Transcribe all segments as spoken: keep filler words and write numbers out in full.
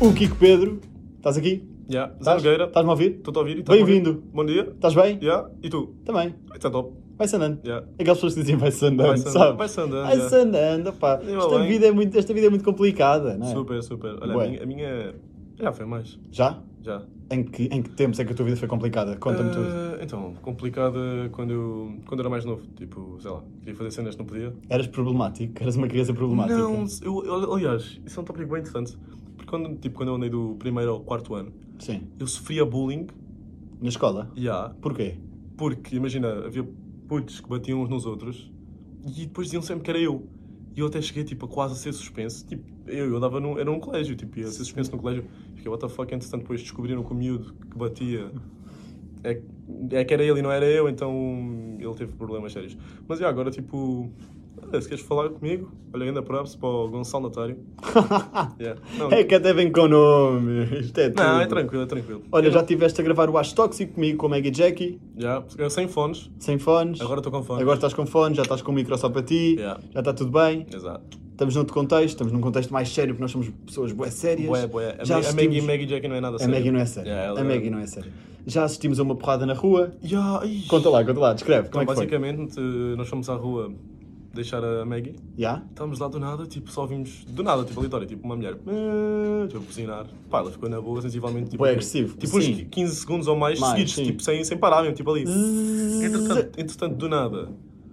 o Kiko Pedro. Estás aqui? Já, yeah. Estás? Estás-me a ouvir? Estou-te a ouvir. Bem-vindo. Bom dia. Estás bem? Já, yeah. E tu? Também. Está top. Vai-se andando. Yeah. Aquelas pessoas que dizem vai-se andando, vai-se andando, sabe? vai-se andando. Vai-se andando, pá. Esta vida, é muito, esta vida é muito complicada, não é? Super, super. Olha, a minha, a minha já foi mais. Já? Já. Em que, em que tempos é que a tua vida foi complicada? Conta-me uh, tudo. Então, complicada quando eu, quando eu era mais novo. Tipo, sei lá, queria fazer cenas que não podia. Eras problemático? Eras uma criança problemática? Não, eu, aliás, isso é um tópico bem interessante. Porque quando, tipo, quando eu andei do primeiro ao quarto ano, sim, eu sofria bullying. Na escola? Já. Yeah. Porquê? Porque, imagina, havia putos que batiam uns nos outros e depois diziam sempre que era eu. E eu até cheguei, tipo, a quase a ser suspenso. Tipo, eu, eu andava num, era num colégio, tipo, ia ser suspenso no colégio. Fiquei, what the fuck, entretanto, depois descobriram que o miúdo que batia é, é que era ele e não era eu, então ele teve problemas sérios. Mas, já, agora, tipo, se queres falar comigo, olha, ainda props para o Gonçalo Natário. Yeah. Não, é que até vem com o nome. Isto é tudo. Não, é tranquilo, é tranquilo. Olha, eu já não... estiveste a gravar o Acho Tóxico comigo, com o Maggie Jackie. Já, sem fones. Sem fones. Agora estou com fones. Agora estás com fones, já estás com o micro só para ti. Yeah. Já está tudo bem. Exato. Estamos noutro contexto, estamos num contexto mais sério, porque nós somos pessoas bué sérias. Bué, bué. Já a, assistimos... Maggie, a Maggie Jackie não é nada a sério. A Maggie não é séria. Yeah, a Maggie não é séria. Já assistimos a uma porrada na rua. Yeah, conta lá, conta lá, descreve. Então, como é que basicamente, foi? Nós fomos à rua deixar a Maggie. Yeah? Estávamos lá do nada, tipo, só vimos... Do nada, tipo, aleatório, tipo, uma mulher... Tipo, a buzinar. Pá, ela ficou na boa, sensivelmente, tipo... Foi agressivo. Tipo, uns quinze segundos ou mais, mais seguidos, sim. Tipo, sem, sem parar mesmo, tipo, ali. Entretanto, entretanto, do nada,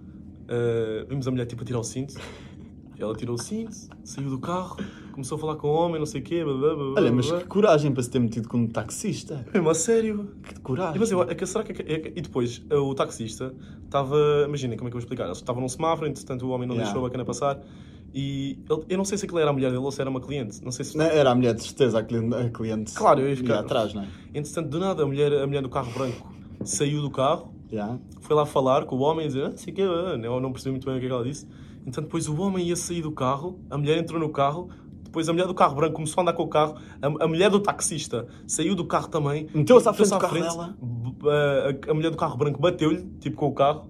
uh, vimos a mulher, tipo, a tirar o cinto. Ela tirou o cinto, saiu do carro, começou a falar com o homem, não sei o quê, blá, blá, blá, olha, mas blá. Que coragem para se ter metido com um taxista. Mesmo, a sério. Que coragem. E, mas eu, é que, será que... É, é, e depois, o taxista estava... Imaginem, como é que eu vou explicar? Ele estava num semáforo, entretanto o homem não yeah. deixou a bacana passar. E ele, eu não sei se aquilo era a mulher dele ou se era uma cliente. Não sei se... Não, era a mulher, de certeza, a cliente. A cliente claro, eu ia ficar atrás, não é? Entretanto, do nada, a mulher, a mulher do carro branco saiu do carro, yeah. foi lá falar com o homem e dizer, ah, sei que, eu não percebi muito bem o que é que ela disse. Então depois o homem ia sair do carro, a mulher entrou no carro, depois a mulher do carro branco começou a andar com o carro, a, a mulher do taxista saiu do carro também. Meteu-se à frente do carro dela. A, a mulher do carro branco bateu-lhe, tipo com o carro,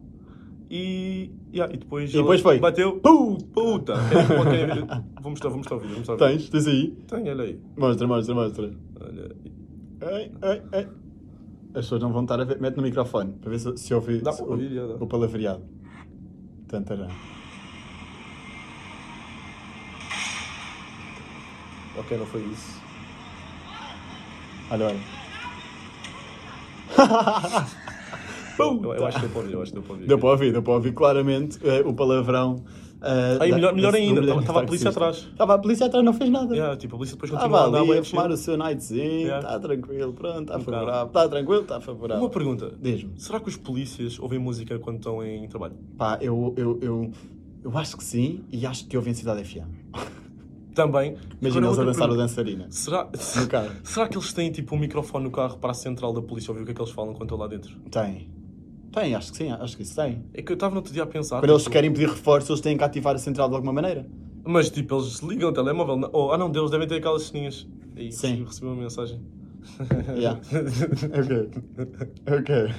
e, yeah, e depois, e depois foi. Bateu. Puta! Puta. Vou mostrar, vou mostrar o vídeo. Mostrar o vídeo. Tens? Tens aí? Tenho, olha aí. Mostra, mostra, mostra. Olha aí. Ei, ei, ei. As pessoas não vão estar a ver. Mete no microfone, para ver se, se ouve dá para ouvir, o, dá. o palavreado. Tantarã. Ok, não foi isso. Olha, olha. eu, eu acho que deu para ouvir, eu acho que deu para ouvir. Deu para ouvir, deu para ouvir claramente uh, o palavrão. Uh, Aí, da, melhor, melhor da, ainda, estava a polícia atrás. Estava a polícia atrás, não fez nada. Yeah, tipo, a polícia depois continuou a andar. Estava ali a fumar chill. o seu nightzinho, está yeah. tranquilo, pronto, está um favorável. Está tranquilo, está favorável. Uma pergunta. Diz-me. Será que os polícias ouvem música quando estão em trabalho? Pá, eu, eu, eu, eu acho que sim e acho que ouvem Cidade F M. Também. Imagina eles a dançar o dançarina. Será, no carro. Será que eles têm tipo um microfone no carro para a central da polícia ouvir o que é que eles falam quando estão lá dentro? Tem. Tem, acho que sim, acho que isso tem. É que eu estava no outro dia a pensar... Quando tipo... eles querem pedir reforço, eles têm que ativar a central de alguma maneira. Mas tipo, eles ligam o telemóvel... Na... Oh, ah não, Deus, devem ter aquelas sininhas. Aí, sim. Recebi uma mensagem. Yeah. Ok. Ok.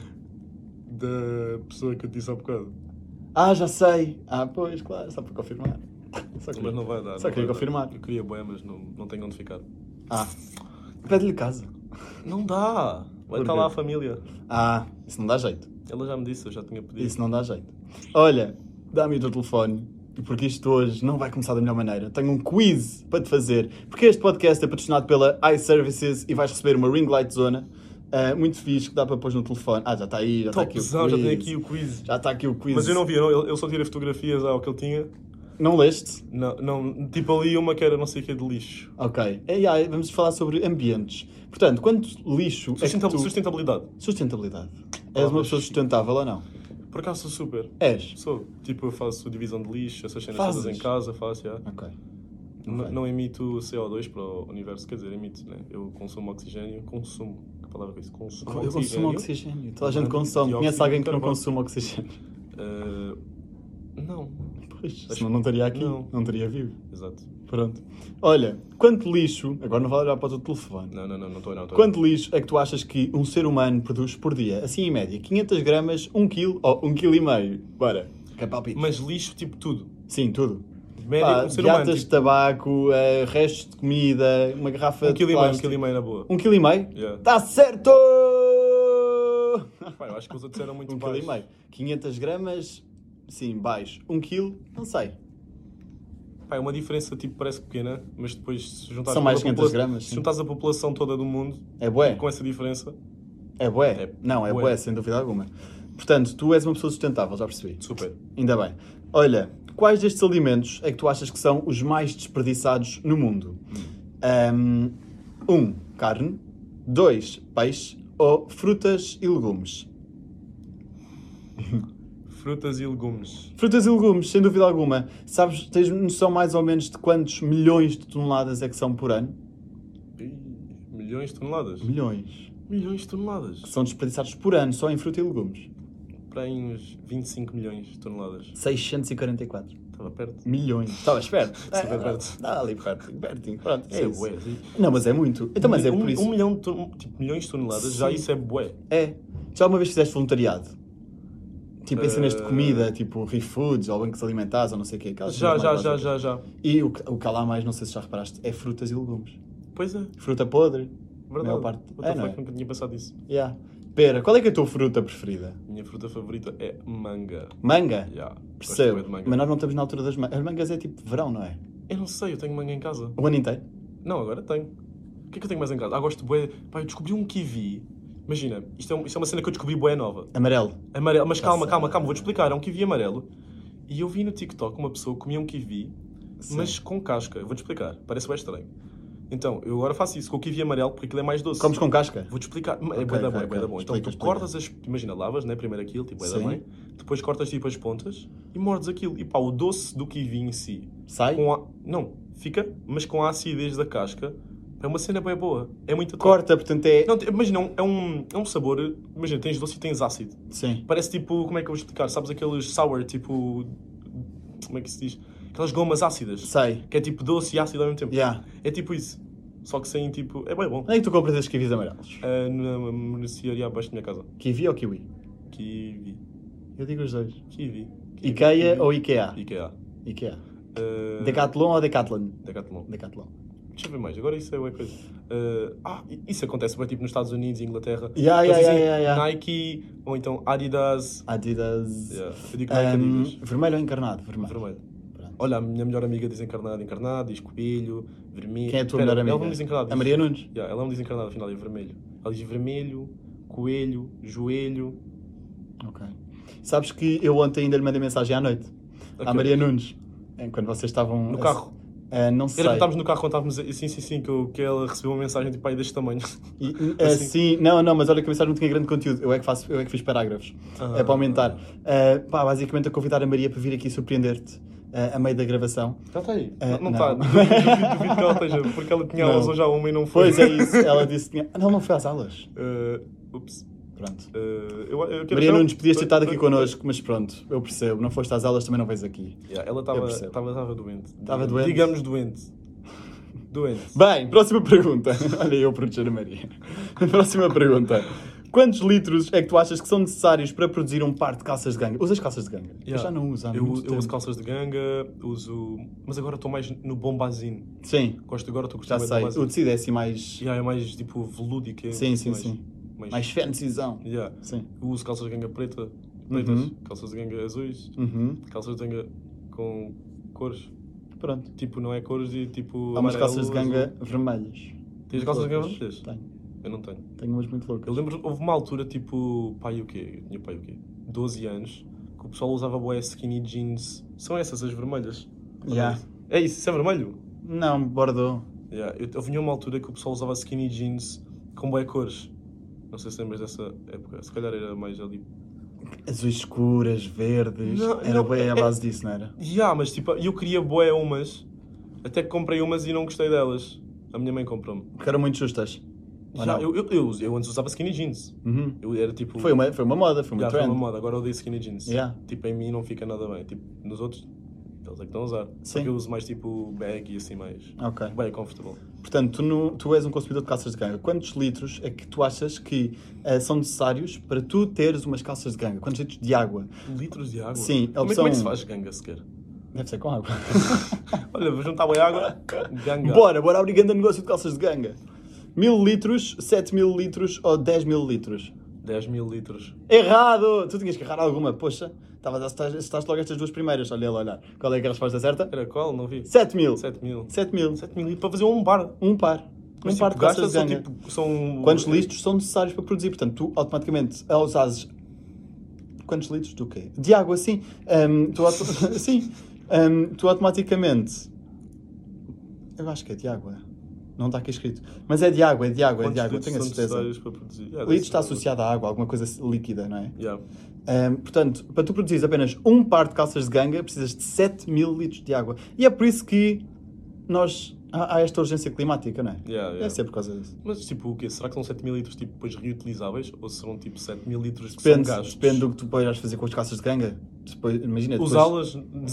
Da pessoa que eu te disse há bocado. Ah, já sei. Ah, pois, claro, só para confirmar. Só queria... Mas não vai dar. Só queria confirmar. Dar. Eu queria bué, mas não, não tenho onde ficar. Ah. Pede-lhe casa. Não dá. Vai estar lá a família. Ah, isso não dá jeito. Ela já me disse, eu já tinha pedido. Isso não dá jeito. Olha, dá-me o teu telefone, porque isto hoje não vai começar da melhor maneira. Tenho um quiz para te fazer, porque este podcast é patrocinado pela iServices e vais receber uma ring light zona. Uh, muito fixe, que dá para pôr no telefone. Ah, já está aí, já está aqui o quiz. Já tem aqui o quiz. Já está aqui o quiz. Mas eu não vi, eu, eu só tirei fotografias ao que ele tinha. Não leste? Não, não, tipo ali uma que era não sei o que de lixo. Ok. E aí, vamos falar sobre ambientes. Portanto, quanto lixo Sustentab- é que tu... Sustentabilidade. Sustentabilidade. Ah, És uma pessoa sustentável ou não? Por acaso sou super. És? Sou. Tipo, eu faço divisão de lixo, essas cenas Fazes? todas em casa, faço, já. Ok. N- okay. Não emito C O dois para o universo, quer dizer, emito, né? Eu consumo oxigênio, consumo. Que palavra é isso? Consumo eu oxigênio. consumo oxigênio. Toda a gente consome. Conhece alguém que não consome oxigênio? Uh, não. Pois, senão não estaria aqui. Não, não estaria vivo. Exato. Pronto. Olha, quanto lixo... Agora não vale olhar para o teu telefone. Não, não, não, não estou não. Quanto lixo é que tu achas que um ser humano produz por dia? Assim, em média, quinhentas gramas, um quilo ou um quilo e meio? Bora. Que é palpite. Mas lixo, tipo tudo? Sim, tudo. Médio, Pá, um ser humano. latas de Tipo, tabaco, eh, restos de comida, uma garrafa um de quilo e meio, um plástico. quilo e meio na boa. Um quilo e meio? Yeah. Tá certo! Pá, eu acho que os outros eram muito Um quilo e baixos. meio. quinhentas gramas, sim, baixo. Um quilo, não sei. Pá, é uma diferença, tipo, parece pequena, mas depois se juntares São mais toda a quinhentas popula- gramas, Se sim. juntares a população toda do mundo É bué? com essa diferença, É bué? É Não, é bué. bué, sem dúvida alguma. Portanto, tu és uma pessoa sustentável, já percebi. super. Ainda bem. Olha, quais destes alimentos é que tu achas que são os mais desperdiçados no mundo? Um, um, carne. Dois, peixe. Ou frutas e legumes? Frutas e legumes. Frutas e legumes, sem dúvida alguma. Sabes, tens noção mais ou menos de quantos milhões de toneladas é que são por ano? Ih, milhões de toneladas. Milhões. Milhões de toneladas. Que são desperdiçados por ano, só em fruta e legumes. Para aí uns vinte e cinco milhões de toneladas. seiscentos e quarenta e quatro. Estava perto. Milhões. Estavas perto? Super perto. Está ali perto, pertinho. Pronto, é Isso é isso. bué. sim. Não, mas é muito. Então, mas é um, por isso. um milhão de ton- tipo, milhões de toneladas, já Sim. isso é bué. É. Já uma vez fizeste voluntariado? Tipo, em cenas de Eh, comida, tipo Refoods ou bancos alimentares ou não sei o quê. aquelas Já, cenas já, mais já, básicas. já, já. E o, que- o que há lá mais, não sei se já reparaste, é frutas e legumes. Pois é, Fruta podre. verdade. Maior parte- What the é, não fuck, é? nunca tinha pensado nisso. Yeah. Pera, qual é que é a tua fruta preferida? Minha fruta favorita é manga. Manga? Yeah, gosto Percebo. bué de manga. Mas nós não estamos na altura das mangas. As mangas é tipo verão, não é? Eu não sei, eu tenho manga em casa. O ano inteiro? Não, agora tenho. O que é que eu tenho mais em casa? Ah, gosto de bué. Pá, eu descobri um kiwi. Imagina, isto é, um- isto é uma cena que eu descobri bué nova. Amarelo. Amarelo, mas calma, Essa- calma, calma, vou-te explicar. É um kiwi amarelo. E eu vi no TikTok uma pessoa que comia um kiwi, Sim. mas com casca. Eu vou-te explicar. Parece bem estranho. Então, eu agora faço isso com o kiwi amarelo porque aquilo é mais doce. Comes com casca? Vou-te explicar. É Ok, bué da ok, bom, é bué da ok. bom. Então, Explica, tu explica. cortas as... Imagina, lavas, né? Primeiro aquilo, tipo, é da Sim. mãe. Depois cortas, tipo, as pontas e mordes aquilo. E pá, o doce do kiwi em si... Sai? Com a... Não, fica, mas com a acidez da casca. É uma cena bem boa. É muito top. Corta, portanto é... Não, imagina, é um, é um sabor... Imagina, tens doce e tens ácido. Sim. Parece tipo... Como é que eu vou explicar? Sabes aqueles sour, tipo... Como é que se diz? Aquelas gomas ácidas. Sai. Que é tipo doce e ácido ao mesmo tempo. Yeah. É tipo isso. Só que sem tipo... É bem bom. Onde é que tu compras esses kiwis amarelos? Ah, na mercearia abaixo da minha casa. Kiwi ou kiwi? Kiwi. Eu digo os dois. Kiwi. Kiwi. Ikea Kiwi. ou Ikea? Ikea. Ikea. Ah, Decathlon ou Decathlon? Decathlon. Decathlon. Deixa eu ver mais. Agora isso é uma coisa. Ah, ah, isso acontece bem tipo nos Estados Unidos e Inglaterra. Yeah, Eles yeah, dizem yeah, yeah, yeah. Nike ou então Adidas. Adidas. Yeah. Eu digo Nike Um, Adidas. vermelho ou encarnado? Vermelho. Vermelho. Pronto. Olha, a minha melhor amiga diz encarnado, encarnado, diz coelho, vermelho. Quem é a tua Espera, melhor amiga? Ela não diz encarnado. A diz- Maria Nunes? Yeah, ela não diz encarnado, afinal é vermelho. Ela diz vermelho, coelho, joelho. Ok. Sabes que eu ontem ainda lhe mandei mensagem à noite. Ok. À Maria Nunes. em- Quando vocês estavam... No a- carro. Ah, não sei. Era quando estávamos no carro, quando estávamos. a- Sim, sim, sim, que, eu- que ela recebeu uma mensagem tipo aí deste tamanho. E, ah, Assim. sim, não, não, mas olha que a mensagem não tinha grande conteúdo. Eu é que, faço, eu é que fiz parágrafos. Ah. É para aumentar. Ah, pá, basicamente a convidar a Maria para vir aqui surpreender-te ah, a meio da gravação. Já está aí. Ah, não não. está. Duvido, duvido, duvido que ela esteja, porque ela tinha Não. aulas hoje à uma e não foi. Pois é isso. Ela disse que tinha... Não, não foi às aulas. Uh, ups. Pronto. Uh, eu, eu quero Maria só- Nunes, podias ter estado aqui Uh, connosco, mas pronto, eu percebo. Não foste às aulas, também não vens aqui. Yeah, ela Eu estava percebo. estava- estava doente. Estava doente? Digamos doente. Doente. Bem, próxima pergunta. Olha eu a proteger a Maria. Próxima pergunta. Quantos litros é que tu achas que são necessários para produzir um par de calças de ganga? Usas calças de ganga? Eu Yeah. já não uso há Eu, muito eu uso tempo. calças de ganga, uso. Mas agora estou mais no bombazine. Sim, Gosto agora, estou já gostando sei. mais O tecido é assim mais... Yeah, é mais tipo velúdico. é Sim, sim, mais, sim. Mais, Mais fancyzão. Yeah. Sim. Eu uso calças de ganga preta, pretas, Uhum. calças de ganga azuis, Uhum. calças de ganga com cores. Pronto. Tipo, não é cores de tipo. Há umas amarelo, calças de ganga azul. vermelhas. Tens calças de ganga Loucas. vermelhas? Tenho. Eu não tenho. Tenho umas muito loucas. Eu lembro, houve uma altura, tipo, pai o quê? Eu tinha pai o quê? doze anos, que o pessoal usava bué skinny jeans. São essas as vermelhas? Yeah. É isso, isso é vermelho? Não, Bordeaux. Yeah. Eu, eu vinha uma altura que o pessoal usava skinny jeans com bué cores. Não sei se lembras dessa época. Se calhar era mais ali. Azuis escuras, verdes. Não, Era não, bem à é- base disso, não era? Yeah, mas tipo, eu queria bué umas. Até que comprei umas e não gostei delas. A minha mãe comprou-me. Porque eram muito justas. Ou Já, não? eu, eu, eu, eu antes usava skinny jeans. Uhum. Eu era tipo... Foi, uma, foi uma moda, foi uma Yeah, foi trend. uma moda, agora eu odeio skinny jeans. Yeah. Tipo, em mim não fica nada bem. Tipo, nos outros, eles é que estão a usar. Só Sim. que eu uso mais tipo bag e assim mais. Ok. Bem comfortable. Portanto, tu, no- tu és um consumidor de calças de ganga. Quantos litros é que tu achas que eh, são necessários para tu teres umas calças de ganga? Quantos litros de água? Litros de água? Sim, como é, eles como é que se são- faz ganga sequer? Deve ser com água. Olha, vou juntar bem água. Ganga. Bora, bora abrir grande negócio de calças de ganga. Mil litros, sete mil litros ou dez mil litros? dez mil litros. Errado! Tu tinhas que errar alguma, poxa. Estava a estás logo estas duas primeiras. Olha ele, olha. Qual é que é a resposta certa? Era qual? Não vi. sete mil. sete mil. sete mil. sete mil litros para fazer um bar. Um par. Mas, um tipo, par de calças de são, ganga. tipo, são... Quantos litros são necessários para produzir? Portanto, tu automaticamente, ao usares... Quantos litros do quê? De água, sim. Um, tu, auto... sim. Um, tu automaticamente... Eu acho que é de água. Não está aqui escrito. Mas é de água, é de água, é de água. Tenho a certeza. Para produzir? Yeah, litros está associado à água, alguma coisa líquida, não é? Yeah. Um, portanto, para tu produzires apenas um par de calças de ganga, precisas de sete mil litros de água. E é por isso que nós... Há, há esta urgência climática, não é? Yeah, yeah. Deve ser por causa disso. Mas, tipo, o quê? Será que são sete mil litros, tipo, depois reutilizáveis? Ou serão, tipo, sete mil litros que Depende, são gastos? depende do que tu poderás fazer com as calças de ganga. Depois, imagina, depois... Usá-las...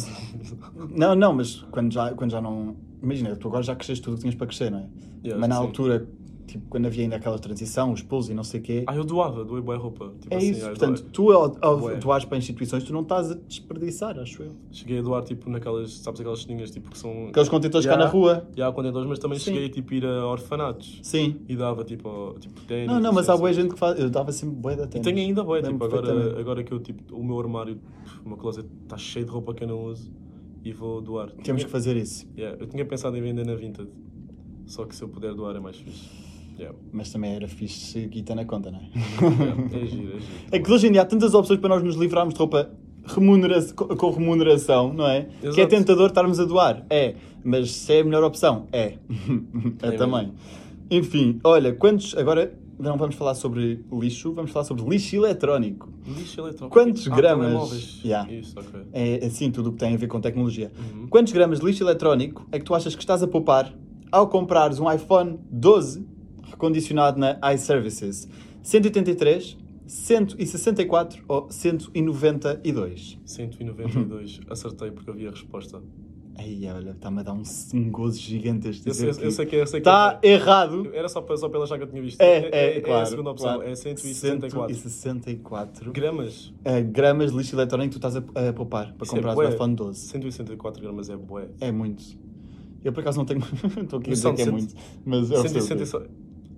Não, não, mas quando já, quando já não... Imagina, tu agora já cresceste tudo o que tinhas para crescer, não é? Yeah, mas na sim. altura, tipo, quando havia ainda aquela transição, os pulos e não sei o quê... Ah, eu doava, doei boa roupa. Tipo é assim, isso, ah, portanto, doei. tu ao, ao Bué. doares para instituições, tu não estás a desperdiçar, acho eu. Cheguei a doar, tipo, naquelas, sabes, aquelas ceninhas, tipo, que são... Aqueles contentores Yeah. cá na rua. Já há contentores, mas também Sim. cheguei, tipo, a ir a orfanatos. Sim. E dava, tipo, ao- tipo ténis, Não, não, mas há assim, boa assim. gente que faz... Eu dava sempre bué da E ténis. tenho ainda boa, Lembro tipo, agora, perfeitamente. agora que eu, tipo, o meu armário, o meu closet está cheio de roupa que eu não uso e vou doar. Temos Tinha- que fazer isso. Yeah, eu tinha pensado em vender na Vinted, só que se eu puder doar é mais fixe. Yeah. Mas também era fixe guita na conta, não é? Yeah, é giro, é giro. É que hoje em dia há tantas opções para nós nos livrarmos de roupa remunera co- com remuneração, não é? Exato. Que é tentador estarmos a doar. É. Mas se é a melhor opção, é. é, É também. Enfim, olha, quantos... Agora não vamos falar sobre lixo, vamos falar sobre lixo eletrónico. Lixo eletrónico. Quantos Ah, gramas? telemóveis. Yeah. Isso, ok. É assim tudo o que tem a ver com tecnologia. Uhum. Quantos gramas de lixo eletrónico é que tu achas que estás a poupar ao comprares um iPhone doze recondicionado na iServices? cento e oitenta e três, cento e sessenta e quatro ou cento e noventa e dois? cento e noventa e dois. Acertei porque havia a resposta. Ai, olha, está-me a dar um, um gozo gigante este Eu sei, dizer eu sei que é. eu sei que está é. errado. Era só, para- só pela achar que eu tinha visto. É, é, é, claro. é a segunda opção, claro. é cento e sessenta e quatro. cento e sessenta e quatro Gramas. eh, gramas de lixo eletrónico que tu estás a, a poupar para Isso é comprar o bué. iPhone doze. cento e sessenta e quatro gramas é bué. É muito. Eu por acaso não tenho. Estou aqui a Mas dizer são que é cento- muito. Mas eu cento e percebo sessenta e que só-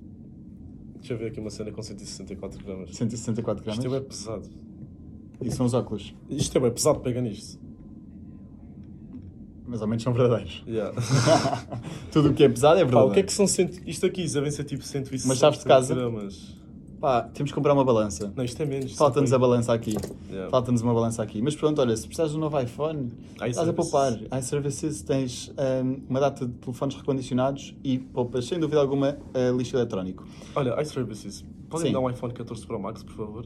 Deixa eu ver aqui uma cena com cento e sessenta e quatro gramas. cento e sessenta e quatro gramas. Isto é bem pesado. E são os óculos. Isto é bem pesado, pega nisto. Mas ao menos são verdadeiros. Yeah. Tudo o que é pesado é Pá, verdade. o que é que são cento... Isto aqui devem ser tipo cento e sessenta Mas chaves de casa? gramas. Pá, temos que comprar uma balança. Não, isto é menos. Falta-nos a balança aqui. Yeah. Falta-nos uma balança aqui. Mas pronto, olha, se precisares de um novo iPhone, estás a iServices. poupar. iServices tens hum, uma data de telefones recondicionados e poupas, sem dúvida alguma, uh, lixo eletrónico. Olha, iServices. Podem Sim. dar um iPhone catorze Pro Max, por favor?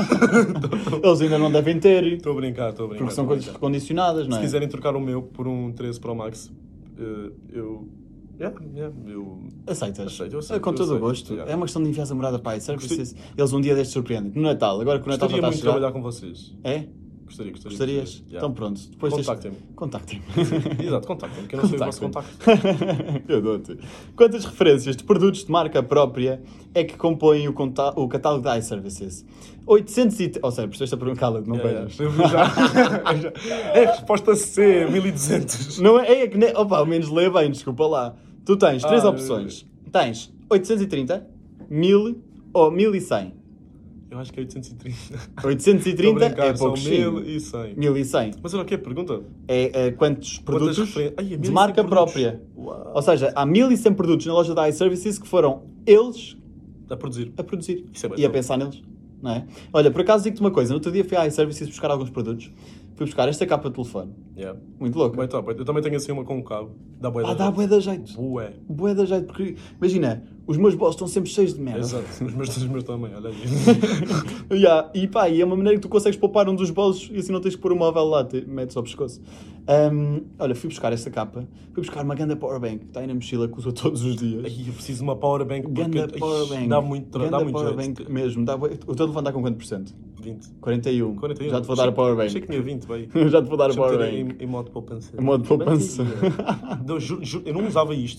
Eles ainda não devem ter, Estou a brincar, estou a brincar. porque são estou a coisas brincar. recondicionadas, não Se é? quiserem trocar o meu por um treze Pro Max, eh, eu... Yeah, yeah, eu... Aceitas? Aceito, eu aceito, É com eu todo o aceito, gosto. yeah. É uma questão de enviar a morada para iServices. Eles um dia destes surpreendem. No Natal, agora que o Natal já Gostaria está a muito de chegar. trabalhar com vocês. É? Gostaria, gostaria. Gostarias? gostaria. Yeah. Então pronto. Depois tens- Contactem-me. Contactem-me. Exato, contactem-me, que eu não sei o vosso contacto. Eu dou-te. Quantas referências de produtos de marca própria é que compõem o, conta- o catálogo da iServices? oitocentos e... Ou seja, percebeste a pergunta, cala, não Yeah, pegas. yeah. Eu já- É a resposta C, mil e duzentos. Não é, é que nem... Opa, ao menos lê bem, desculpa lá. Tu tens três Ah, opções. Tens oitocentos e trinta, mil ou mil e cem. Eu acho que é oitocentos e trinta. oitocentos e Estou a trinta brincar, é pouco são chinho. mil e cem. mil e cem. Mas olha o que é a pergunta? É, é quantos produtos referen- Ai, é mil e de cem marca produtos. própria. Uau. Ou seja, há mil e cem produtos na loja da iServices que foram eles A produzir. a produzir Isso é bem e a top. pensar neles, não é? Olha, por acaso digo-te uma coisa, no outro dia fui à iServices buscar alguns produtos, fui buscar esta capa de telefone, Yeah. muito louca. Bem top. Eu também tenho assim uma com um cabo. Dá bué Ah, da dá jeito. bué da jeito, Bué. bué da jeito, porque imagina, os meus bolsos estão sempre cheios de merda. Exato. Os meus, os meus também, olha aí. Yeah, e pá, e é uma maneira que tu consegues poupar um dos bolsos e assim não tens que pôr o móvel lá, te metes ao pescoço. Um, olha, fui buscar esta capa, fui buscar uma ganda powerbank que está aí na mochila que uso todos os dias. Ai, eu preciso de uma powerbank porque Ganda ai, powerbank. dá muito, tra- Ganda dá muito powerbank jeito. mesmo. Dá, bué- o teu telefone está com quanto por cento? vinte. quarenta e um. quarenta e um. Já te vou dar a powerbank. Achei que tinha vinte, bem. Já te vou dar a Deixa-me ter powerbank. Em, em modo poupança. Em modo poupança. Não, juro, juro, eu não usava isto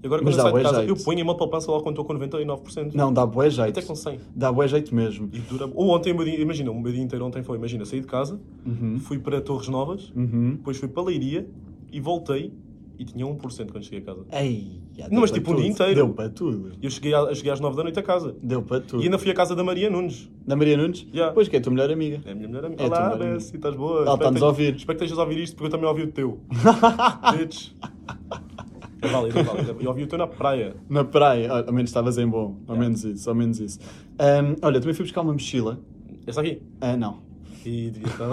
E agora Mas quando eu dá saio de bué casa, jeito. eu ponho a mão de poupança logo quando estou com noventa e nove por cento. Não, dá bué jeito. Até com cem. Dá bué jeito mesmo. E dura... Ou ontem, o meu dia, imagina, o meu dia inteiro ontem foi, imagina, saí de casa, Uhum. fui para Torres Novas, Uhum. depois fui para Leiria e voltei e tinha um por cento quando cheguei a casa. Ei, já Não, deu mas para tipo um tudo. dia inteiro. Deu para tudo. E eu cheguei, a, cheguei às nove da noite a casa. Deu para tudo. E ainda fui à casa da Maria Nunes. Da Maria Nunes? Yeah. Pois que é a tua melhor amiga. É a minha melhor amiga. É a tua Olá, melhor amiga. Bessie, estás boa? Ela Espero está-nos que a ouvir. Espero que estejas a ouvir isto porque eu também ouvi o teu. Bitch. É válido, é válido. Eu ouvi o teu na praia. Na praia, ao menos estavas em bom. Ao Yeah. menos isso, ao menos isso. Ahm, olha, também fui buscar uma mochila. Esta aqui? Ah, não. E devia estar.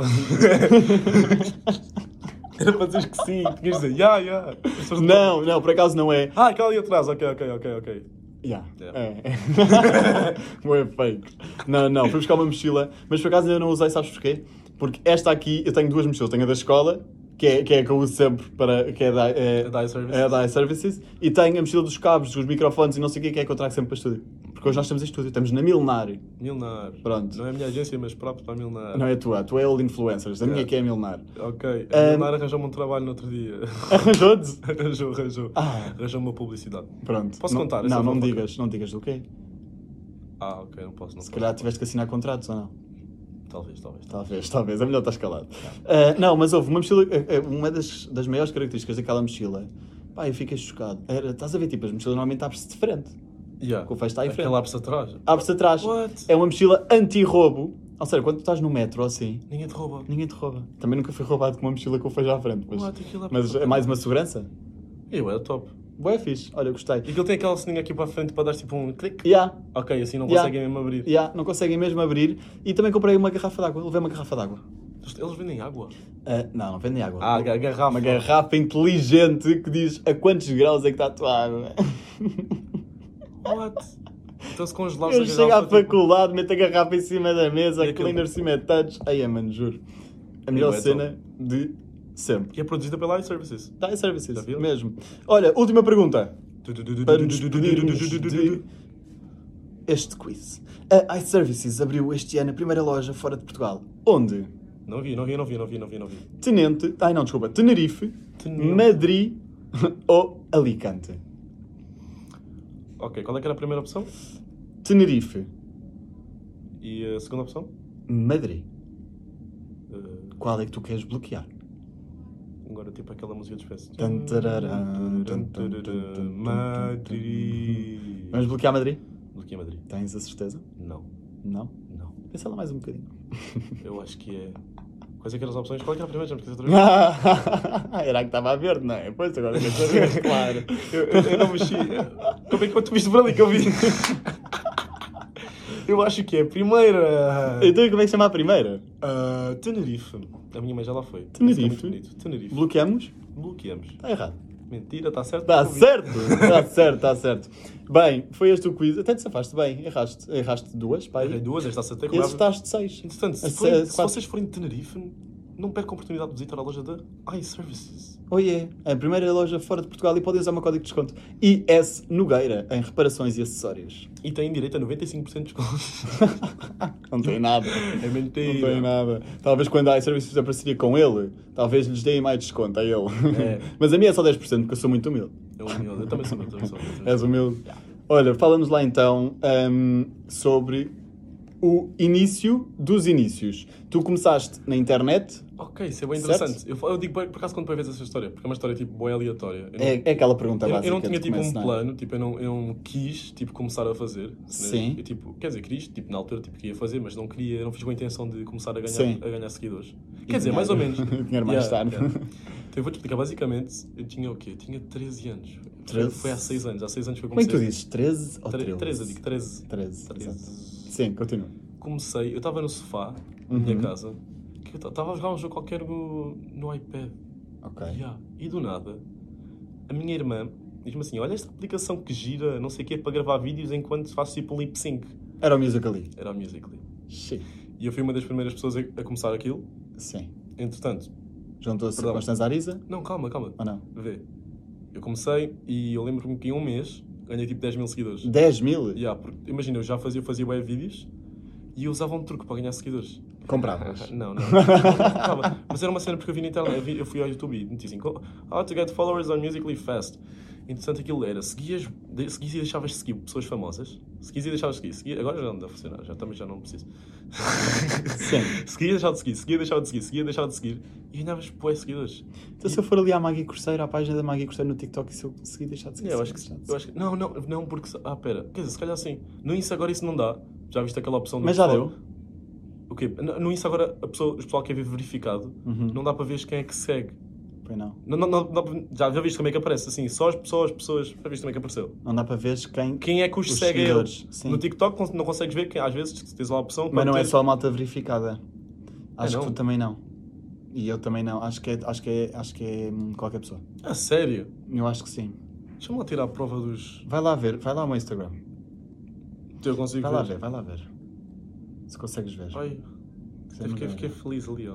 Era para dizeres que sim, tinhas de dizer, ya, ya. As pessoas Não, não, por acaso não é. Ah, aquela ali atrás, ok, ok, ok, ok. Yeah. Yeah. É. Bué fake. Não, não, fui buscar uma mochila, mas por acaso ainda não usei, sabes porquê? Porque esta aqui, eu tenho duas mochilas. Tenho a da escola, que é, que é a que eu uso sempre, para, que é da, é, A da iServices. é a da iServices, e tenho a mochila dos cabos, dos microfones e não sei o que, que é que eu trago sempre para estúdio. Porque hoje nós estamos em estúdio, estamos na Milenar. Milenar. Pronto. Não é a minha agência, mas próprio para a Milenar. Não é a tua, a tua é Old Influencers, a minha Yeah. que é a Milenar. Ok. A Um, Milenar arranjou-me um trabalho no outro dia. Arranjou-te? arranjou, arranjou. Ah. Arranjou uma publicidade. Pronto. Posso não, contar? Não, Essa não me fofoca? digas, não me digas do quê? Ah, ok, não posso, não Se posso. calhar tiveste que assinar contratos ou não? Talvez, talvez. Talvez, talvez. É melhor estar calado. Uh, não, mas houve uma mochila. Uh, uma das, das maiores características daquela mochila. Pá, eu fiquei chocado. Era, estás a ver, tipo, as mochilas normalmente abrem-se de frente. Yeah. Com o fecho está em frente. Aquela abre-se atrás. Abre-se atrás. What? É uma mochila anti-roubo. Ou seja, quando tu estás no metro ou assim, Ninguém te rouba. ninguém te rouba. Também nunca fui roubado com uma mochila com o fecho à frente. Mas, What? Aquilo abre-se mas é atrás. mais uma segurança. Eu, é top. Bué fixe. Olha, gostei. E aquilo tem aquela ceninha aqui para a frente para dar tipo um clique. Yeah. Ok, assim não Yeah. conseguem mesmo abrir. Yeah, não conseguem mesmo abrir. E também comprei uma garrafa de água. Levei uma garrafa de água. Eles vendem água. Uh, não, não vendem água. Ah, a garrafa. Uma garrafa inteligente que diz a quantos graus é que está a tua água. What? Então se congelares Eu a chego à garrafa... tipo- faculdade, meto a garrafa em cima da mesa, E a aquilo? cleaner cima é touch. Aí é, mano, juro. A melhor é cena de sempre. Que é produzida pela iServices. Dá services, Já viu? mesmo. Olha, última pergunta. Para nos despedirmos de este quiz. A iServices abriu este ano a primeira loja fora de Portugal. Onde? Não vi, não vi, não vi, não vi, não vi, não vi. Tenente, ai não, desculpa, Tenerife, Tenente. Madrid ou Alicante? Ok, qual é que era a primeira opção? Tenerife, E a segunda opção? Madrid. Uh, Qual é que tu queres bloquear? agora tipo aquela música de espécie. Tan, tararam, tan, tan, tan, tan, tan, Madrid. Vamos bloquear Madrid? Bloqueia Madrid. Tens a certeza? Não, Não? não. Pensa lá mais um bocadinho. Eu acho que é... Quais é que eram as opções? Qual é que era a primeira? Já me esqueci outra vez. Era a que estava a verde, não é? Pois, agora quer saber, claro. Eu, eu, eu não mexi. Como é que tu viste por ali que eu vi? Eu acho que é a primeira. Então, como é que se chama a primeira? Uh, Tenerife. A minha mãe já lá foi. Tenerife? Isso é muito bonito. Tenerife. Bloqueamos? Bloqueamos. Está errado. Mentira, está certo? Está Eu vi. certo! Está certo, está certo. Bem, foi este o quiz. Até te safaste bem. Erraste, erraste duas, pai. Errei duas, esta acertei. E acertaste seis. Entretanto, se, A forem- se- se quatro. vocês forem de Tenerife, não percam a oportunidade de visitar a loja da iServices. Oh yeah, a primeira loja fora de Portugal e podem usar o meu código de desconto I S Nogueira em reparações e acessórios. E têm direito a noventa e cinco por cento de desconto. Não tem nada. É mentira. Não tem nada. Talvez quando a iServices fizer parceria com ele, talvez lhes deem mais desconto a ele. É. Mas a minha é só dez por cento porque eu sou muito humilde. É humilde. Eu também sou, eu também sou. eu também És sou. humilde. Olha, fala-nos lá então hum, sobre o início dos inícios. Tu começaste na internet. Ok, isso é bem Certo? interessante. Eu, falo- eu digo, bem- por acaso, quando vês essa história, porque é uma história tipo bem aleatória. Eu não- É, é aquela pergunta Eu, básica. eu não tinha de tipo começo, um não é? plano, tipo, eu não, eu não quis tipo, começar a fazer. né? Sim. Eu, tipo, quer dizer, quis, tipo, na altura tipo, queria fazer, mas não queria, não fiz com a intenção de começar a ganhar, Sim. a ganhar seguidores. E Quer dizer, mais ou menos. dinheiro. Dinheiro mais tarde. Então eu vou-te explicar, basicamente, eu tinha o quê? Eu tinha treze anos. Foi- treze? Foi há seis anos, há seis anos foi Como é que tu comecei. dizes? treze ou Tre- treze? treze, eu digo treze. treze, treze. exato. Sim, continua. Comecei, eu estava no sofá, na minha Uhum. casa, que eu estava a jogar um jogo qualquer no, no iPad. Ok. Yeah. E do nada, a minha irmã diz-me assim: olha esta aplicação que gira, não sei o quê, para gravar vídeos enquanto faço tipo lip sync. Era o Musical.ly. Era o Musical.ly. Sim. E eu fui uma das primeiras pessoas a, a começar aquilo. Sim. Entretanto, Juntou-se Perdão. com a Constanza Ariza? não, calma, calma. Ou não? Vê. Eu comecei e eu lembro-me que em um mês ganhei tipo dez mil seguidores. dez mil? Yeah, porque, imagina, eu já fazia, fazia web vídeos e eu usava um truque para ganhar seguidores. Compravas? Não, não. Calma. Mas era uma cena porque eu vi na internet. Eu, vi- eu fui ao YouTube e meti assim: How to get followers on Musical.ly fast. Interessante aquilo era, seguias, de- seguias e deixavas de seguir pessoas famosas, seguias e deixavas de seguir, seguia, agora já não dá a funcionar, já, também já não preciso. Sim. Seguia e deixava de seguir, seguia e deixava de seguir, seguia e deixava de seguir, e ganhavas bué seguidores. Então se eu for ali à Maggie Corseiro, à página da Maggie Corseiro no TikTok, e se eu seguir deixar de seguir? É, eu acho que, deixar de eu acho que, não, não, não, porque, ah, pera, quer dizer, se calhar sim, no Insta agora isso não dá, já viste aquela opção do Mas já pessoal- deu? O quê? No, no Insta agora, a pessoa, o pessoal quer ver verificado, Uhum. não dá para ver quem é que segue. Pois não. Não, não, não, não- já, já viste como é que aparece, assim, só as pessoas, pessoas, já viste como é que apareceu. Não dá para ver quem... Quem é que os, Os segue a seguidores, ele? sim. No TikTok cons- não consegues ver, quem, às vezes tens lá a opção... Mas quando não é tens- só a malta verificada. Acho não? que tu também não. E eu também não. Acho que é, acho que é, acho que é hum, qualquer pessoa. Ah, sério? Eu acho que sim. Deixa-me lá tirar a prova dos... Vai lá ver. Vai lá ao meu Instagram. Eu consigo Vai lá ver. ver, vai lá ver. Se consegues ver. Ai, Se eu não fiquei, der. fiquei feliz ali, ó.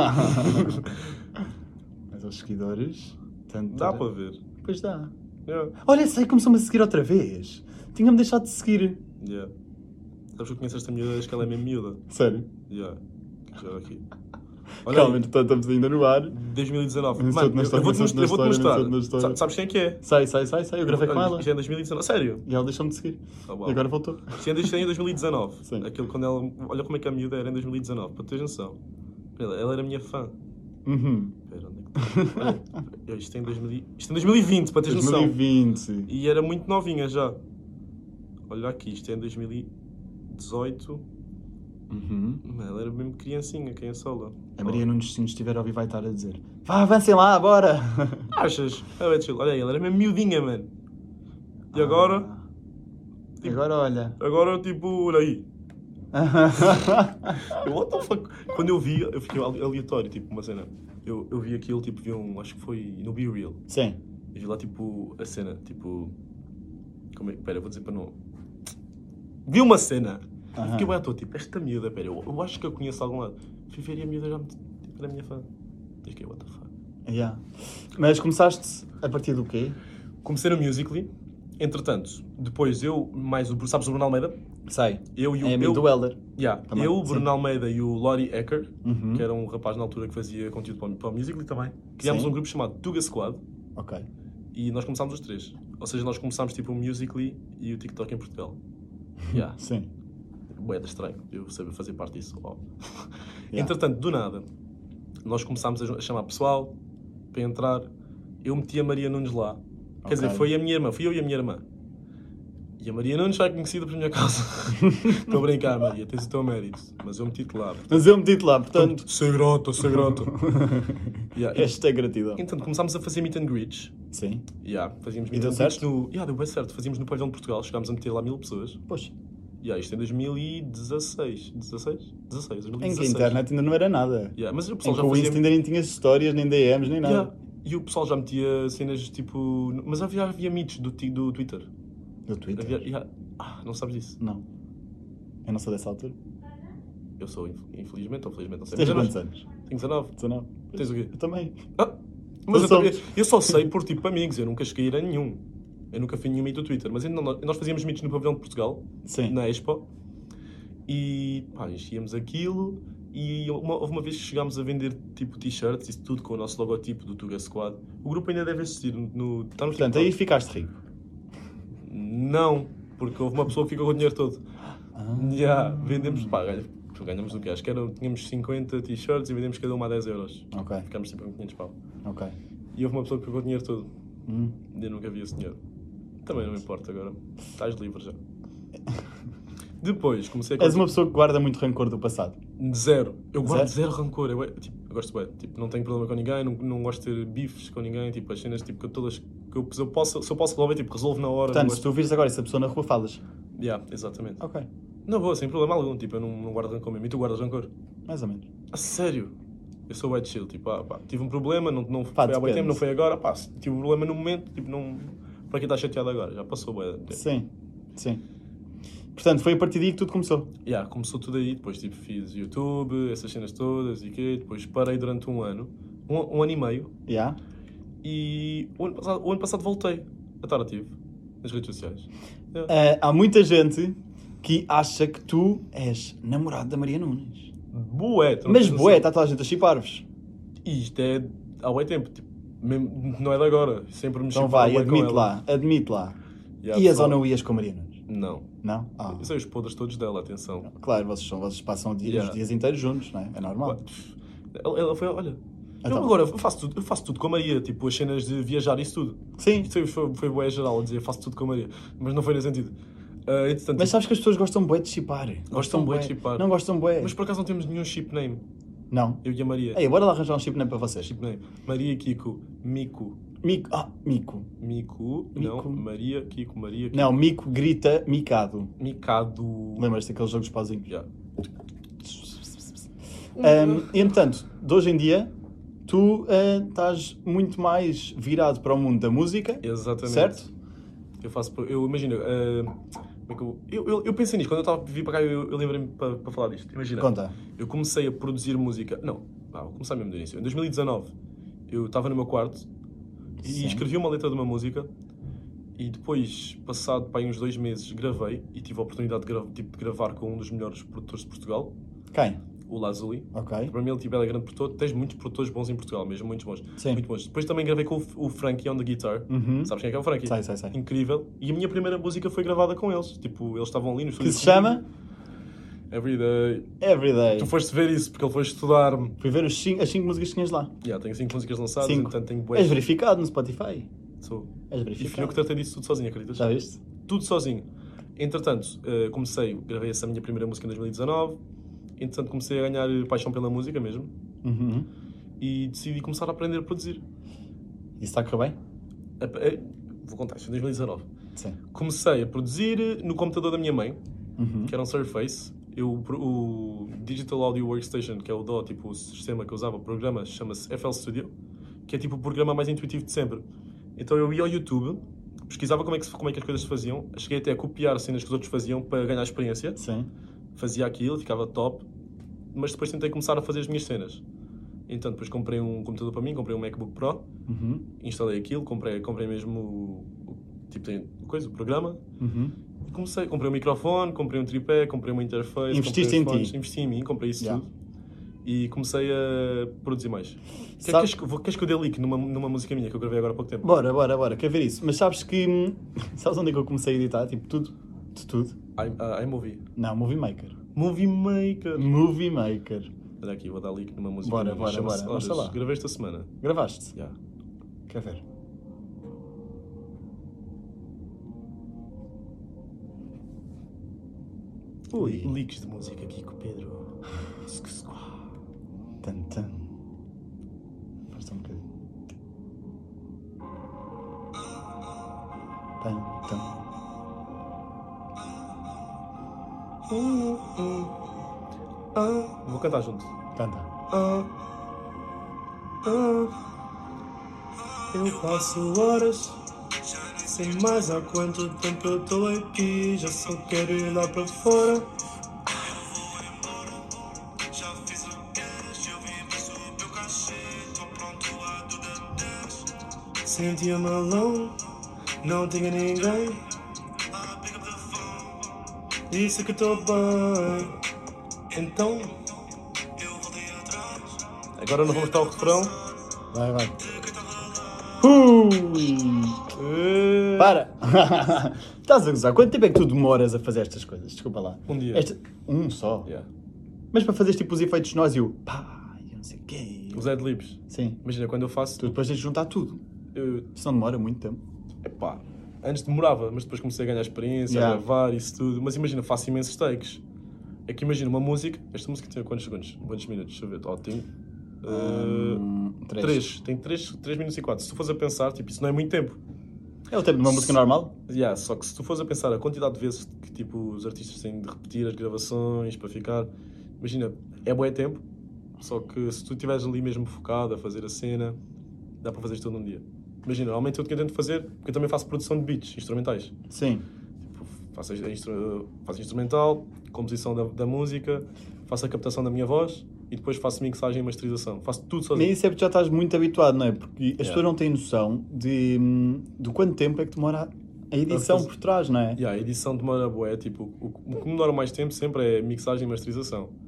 Mas aos seguidores... Tanto Dá para ver. Pois dá. Yeah. Olha, sei, começou-me a seguir outra vez. Tinha-me deixado de seguir. Yeah. Sabes que eu conheço esta miúda, acho que ela é mesmo miúda. Sério. Yeah. Já aqui. Olha Calma, aí, entretanto estamos ainda no ar. dois mil e dezanove. Não Mano, sei, não eu, estou- eu vou-te não mostrar. estou Eu vou-te na história, mostrar. não estou na Sa- história. Sabes quem é que é? Sai, sai, sai, sai. Eu gravei com Olha, ela. Isto é em dois mil e dezanove. Sério? E ela deixou-me de seguir. Ah, uau. E agora voltou. Isto é isto é em dois mil e dezanove. Sim. Aquilo quando ela... Olha como é que a miúda era em dois mil e dezanove, para teres noção. Ela, ela era minha fã. Uhum. Espera, onde é que está? Olha, eu- isto é em dois mil e- isto é em dois mil e vinte, para teres dois mil e noção. vinte. E era muito novinha já. Olha aqui, isto é em dois mil e dezoito. Uhum. Mano, ela era mesmo criancinha, quem é sola. A Maria Nunes, se nos estiver a ouvir, vai estar a dizer: vá, avancem lá, bora! Achas? Ah, chill. Olha aí, ela era mesmo miudinha, mano. E agora? Ah. Agora olha. Agora, tipo, olha aí. Eu, what the fuck? Quando eu vi, eu fiquei ale- aleatório, tipo, uma cena. Eu, eu vi aquilo, tipo, vi um, acho que foi no Be Real. Sim. Eu vi lá, tipo, a cena, tipo... Como é? Pera, eu vou dizer para não... Vi uma cena. E Aham. fiquei bem à toa, tipo, esta miúda, pera, eu, eu acho que eu conheço de algum lado. Fui ver e a miúda já me, tipo, era minha fã. E fiquei, what the fuck? Yeah. Mas começaste a partir do quê? Comecei no Musical.ly. Entretanto, depois eu, mais o... Sabes o Bruno Almeida? Sei. Eu e o... É amigo eu, do Helder. Yeah, Também, eu, o sim. Bruno Almeida e o Lori Ecker, Uhum. que era um rapaz na altura que fazia conteúdo para o, para o Musical.ly também, criámos Sim. um grupo chamado Tuga Squad Ok. e nós começámos os três. Ou seja, nós começámos tipo o Musical.ly e o TikTok em Portugal. Yeah. Sim. Boeda estranho, eu saber fazer parte disso. Oh. Yeah. Entretanto, do nada, nós começámos a chamar pessoal para entrar. Eu meti a Maria Nunes lá. Quer Ok. dizer, foi a minha irmã, fui eu e a minha irmã. E a Maria Nunes já é conhecida por minha casa. Estou a brincar, Maria, tens o teu mérito. Mas eu meti-te lá. Mas eu meti-te lá, portanto. Ser grato, ser grato. Yeah. e- Esta é gratidão. Então, começámos a fazer meet and greets. Sim. Yeah, fazíamos E meet deu and greets certo? no... Yeah, deu bem certo. Fazíamos no pavilhão de Portugal. Chegámos a meter lá mil pessoas. Poxa. Yeah, isto em dois mil e dezasseis. dezasseis? dezasseis, dois mil e Em que a dezasseis. internet ainda não era nada. Yeah, mas o Em pessoal que já o fazia... Insta ainda nem tinha histórias, nem D Ms, nem nada. Yeah. E o pessoal já metia cenas tipo... Mas havia, havia meets do, ti- do Twitter. Do Twitter? Havia... yeah. Ah, não sabes disso? Não. Eu não sou dessa altura. Eu sou, inf- infelizmente, ou felizmente, não sei. Tens Mas eu quantos não- anos? Tenho dezanove. dezanove. Tens o quê? Eu também. Ah, mas eu, somos. também- eu só sei por tipo amigos, eu nunca cheguei a ir a nenhum. Eu nunca fui a nenhum meet do Twitter, mas ainda não- nós fazíamos meets no pavilhão de Portugal, Sim. na Expo, e pá, enchíamos aquilo, e uma- houve uma vez que chegámos a vender tipo t-shirts, isso tudo com o nosso logotipo do Tuga Squad. O grupo ainda deve existir, no, está no Portanto, TikTok. aí ficaste rico. Não, porque houve uma pessoa que ficou com o dinheiro todo. Ah. Já, vendemos, pá, ganha- ganhamos do que? Acho que era, tínhamos cinquenta t-shirts e vendemos cada uma a dez euros. Ok, Ficámos sempre com quinhentos pau. ok. E houve uma pessoa que pegou o dinheiro todo. Hum. Eu nunca vi esse dinheiro. Também não me importa agora. Estás livre já. Depois comecei a... És uma pessoa que guarda muito rancor do passado. Zero. Eu guardo Zero? zero, rancor. Eu, tipo, eu gosto bem. Tipo, não tenho problema com ninguém, não, não gosto de ter bifes com ninguém. Tipo, as cenas tipo, que eu todas que eu, se eu posso, se eu posso resolver, tipo, resolvo na hora. Portanto, não se gosto... tu vires agora essa pessoa na rua, falas. Yeah, exatamente. Ok, Não vou, sem problema algum. Tipo, eu não, não guardo rancor mesmo. E tu guardas rancor? mais ou menos. A sério? Eu sou white chill. Tipo, ah, pá, tive um problema, não, não Pá, foi há muito depende. tempo, não foi agora. Pá, se tive um problema no momento, tipo, não... Para quem está chateado agora? Já passou bem. Tipo. Sim, sim. Portanto, foi a partir daí que tudo começou. Yeah, começou tudo aí, depois tipo, fiz YouTube, essas cenas todas e quê, depois parei durante um ano, um, um ano e meio, Já? e o ano passado, o ano passado voltei a estar ativo nas redes sociais. Yeah. Ah, há muita gente que acha que tu és namorado da Maria Nunes. Bué, tu não Mas tens bué, noção. está toda a gente a chipar-vos. E isto é há bué tempo, tipo, Mesmo, não é de agora. Sempre me Então chipava vai, bué com admite ela. lá, admite lá. Yeah, Ias pessoal, ou não ias com Maria Nunes? Não. Não? Ah. Eu sei os podres todos dela, atenção. Claro, vocês, são, vocês passam dias, Yeah. os dias inteiros juntos, não é? É normal. Ela, ela foi, olha... Então. Eu agora eu faço, tudo, eu faço tudo com a Maria, tipo, as cenas de viajar e isso tudo. Sim. Isto foi, foi boa geral a dizer, faço tudo com a Maria. Mas não foi nesse sentido. Uh, entretanto, Mas sabes que as pessoas gostam bué de chipar. Gostam bué de chipar. Não gostam bué. mas por acaso não temos nenhum chip name. Não. Eu e a Maria. Ei, bora lá arranjar um chip name para vocês. Chip name. Maria, Kiko, Mico. Mico. Ah, Mico. Mico, não. Mico. Maria, Kiko, Maria, Kiko. Não, Mico grita micado. Micado. Lembras-te daqueles jogos pauzinhos? Yeah. Um, e, entretanto, de hoje em dia, tu uh, estás muito mais virado para o mundo da música. Exatamente. Certo? Eu faço... Eu imagino... Uh, como é que eu, eu, eu, eu pensei nisto. Quando eu estava a vir para cá, eu, eu lembrei-me para, para falar disto. Imagina. Conta. Eu comecei a produzir música... Não. Não, vou começar mesmo do início. Em dois mil e dezanove, eu estava no meu quarto e Sim. escrevi uma letra de uma música e depois, passado para aí uns dois meses, gravei e tive a oportunidade de, gra tipo, de gravar com um dos melhores produtores de Portugal, Quem? o Lazuli. Ok. Para mim ele tipo, é grande produtor. Tens muitos produtores bons em Portugal, mesmo muitos bons. Sim. Muito bons. Depois também gravei com o, o Frankie on the guitar. Uhum. Sabes quem é que é o Frankie? Sei, sei, sei. Incrível. E a minha primeira música foi gravada com eles. Tipo, eles estavam ali no Que estúdio. se chama Everyday. Everyday. Tu foste ver isso, porque ele foi estudar-me. Fui ver os cinco, as cinco músicas que tinhas lá. Yeah, tenho cinco músicas lançadas, Cinco. portanto tenho És boas. verificado no Spotify. Sou. És E fui eu que verificado. tratei disso tudo sozinho, acreditas? Já viste? Tudo sozinho. Entretanto, eh, comecei, gravei essa minha primeira música em dois mil e dezanove. Entretanto, comecei a ganhar paixão pela música mesmo. Uhum. E decidi começar a aprender a produzir. Isso está a correr bem? A- a- Vou contar, isto foi em dois mil e dezanove. Sim. Comecei a produzir no computador da minha mãe, Uhum. que era um Surface. Eu, o Digital Audio Workstation, que é o D A W, tipo o sistema que eu usava, o programa, chama-se F L Studio, que é tipo o programa mais intuitivo de sempre. Então eu ia ao YouTube, pesquisava como é que, se- como é que as coisas se faziam, cheguei até a copiar cenas que os outros faziam para ganhar experiência, Sim. fazia aquilo, ficava top, mas depois tentei começar a fazer as minhas cenas. Então depois comprei um computador para mim, comprei um MacBook Pro, Uhum. instalei aquilo, comprei, comprei mesmo o, o tipo tem coisa, o programa, Uhum. e comecei, comprei um microfone, comprei um tripé, comprei uma interface, Investiste comprei em os fones, ti. investi em mim, comprei isso Yeah. tudo e comecei a produzir mais. Quer, Sabe- queres, que- vou- queres que eu dê leak numa, numa música minha que eu gravei agora há pouco tempo? Bora, bora, bora. Quer ver isso? Mas sabes que... hum, Sabes onde é que eu comecei a editar? Tipo, tudo. De tudo. I, uh, iMovie. Não, Movie Maker. Movie Maker. Movie Maker. Olha aqui, vou dar leak numa música Bora, minha. bora, Chama-se bora. Mostra Horas. lá. Gravei esta semana. Gravaste? Yeah. Quer ver? Ui. Leaks de música aqui com o Pedro. Tan, tan. Basta um bocadinho. Tan, tan. Hum, hum. Ah, vou cantar junto. Canta. Ah, ah. Eu passo horas sem mais há quanto tempo eu tô aqui. Já só quero ir lá para fora. Sentia-me alone, não tinha ninguém. Disse que estou bem. Então, agora não vou mostrar o refrão. Vai, vai. Ui. Eh, Para! Estás a gozar? Quanto tempo é que tu demoras a fazer estas coisas? Desculpa lá. Um dia. Esta- Um só? Yeah. Mas para fazeres tipo os efeitos sonoros e o pá, e eu não sei o quê. Os adlibs. Sim. Imagina, quando eu faço... Tu depois tens de juntar tudo. eu- Isso não demora muito tempo. Epá, antes demorava, mas depois comecei a ganhar experiência, Yeah. a gravar isso tudo. Mas imagina, faço imensos takes. É que imagina, uma música... Esta música tem quantos segundos? Quantos minutos? Deixa eu ver. Ó, tem... uh, Hum, três. três. Tem três, três minutos e quatro. Se tu fores a pensar, tipo, isso não é muito tempo. É o tempo de uma música normal? Yeah, só que se tu fores a pensar a quantidade de vezes que tipo, os artistas têm de repetir as gravações para ficar... Imagina, é bué tempo, só que se tu estiveres ali mesmo focado a fazer a cena, dá para fazer isto todo num dia. Imagina, normalmente eu tento fazer, porque eu também faço produção de beats instrumentais. Sim. Tipo, faço, a instru... faço instrumental, composição da, da música, faço a captação da minha voz e depois faço mixagem e masterização. Faço tudo Mas sozinho. isso é porque já estás muito habituado, não é? Porque as Yeah. pessoas não têm noção de, hum, de quanto tempo é que demora a edição fazer- por trás, não é? Yeah, a edição demora bué, tipo, o, o que demora mais tempo sempre é mixagem e masterização.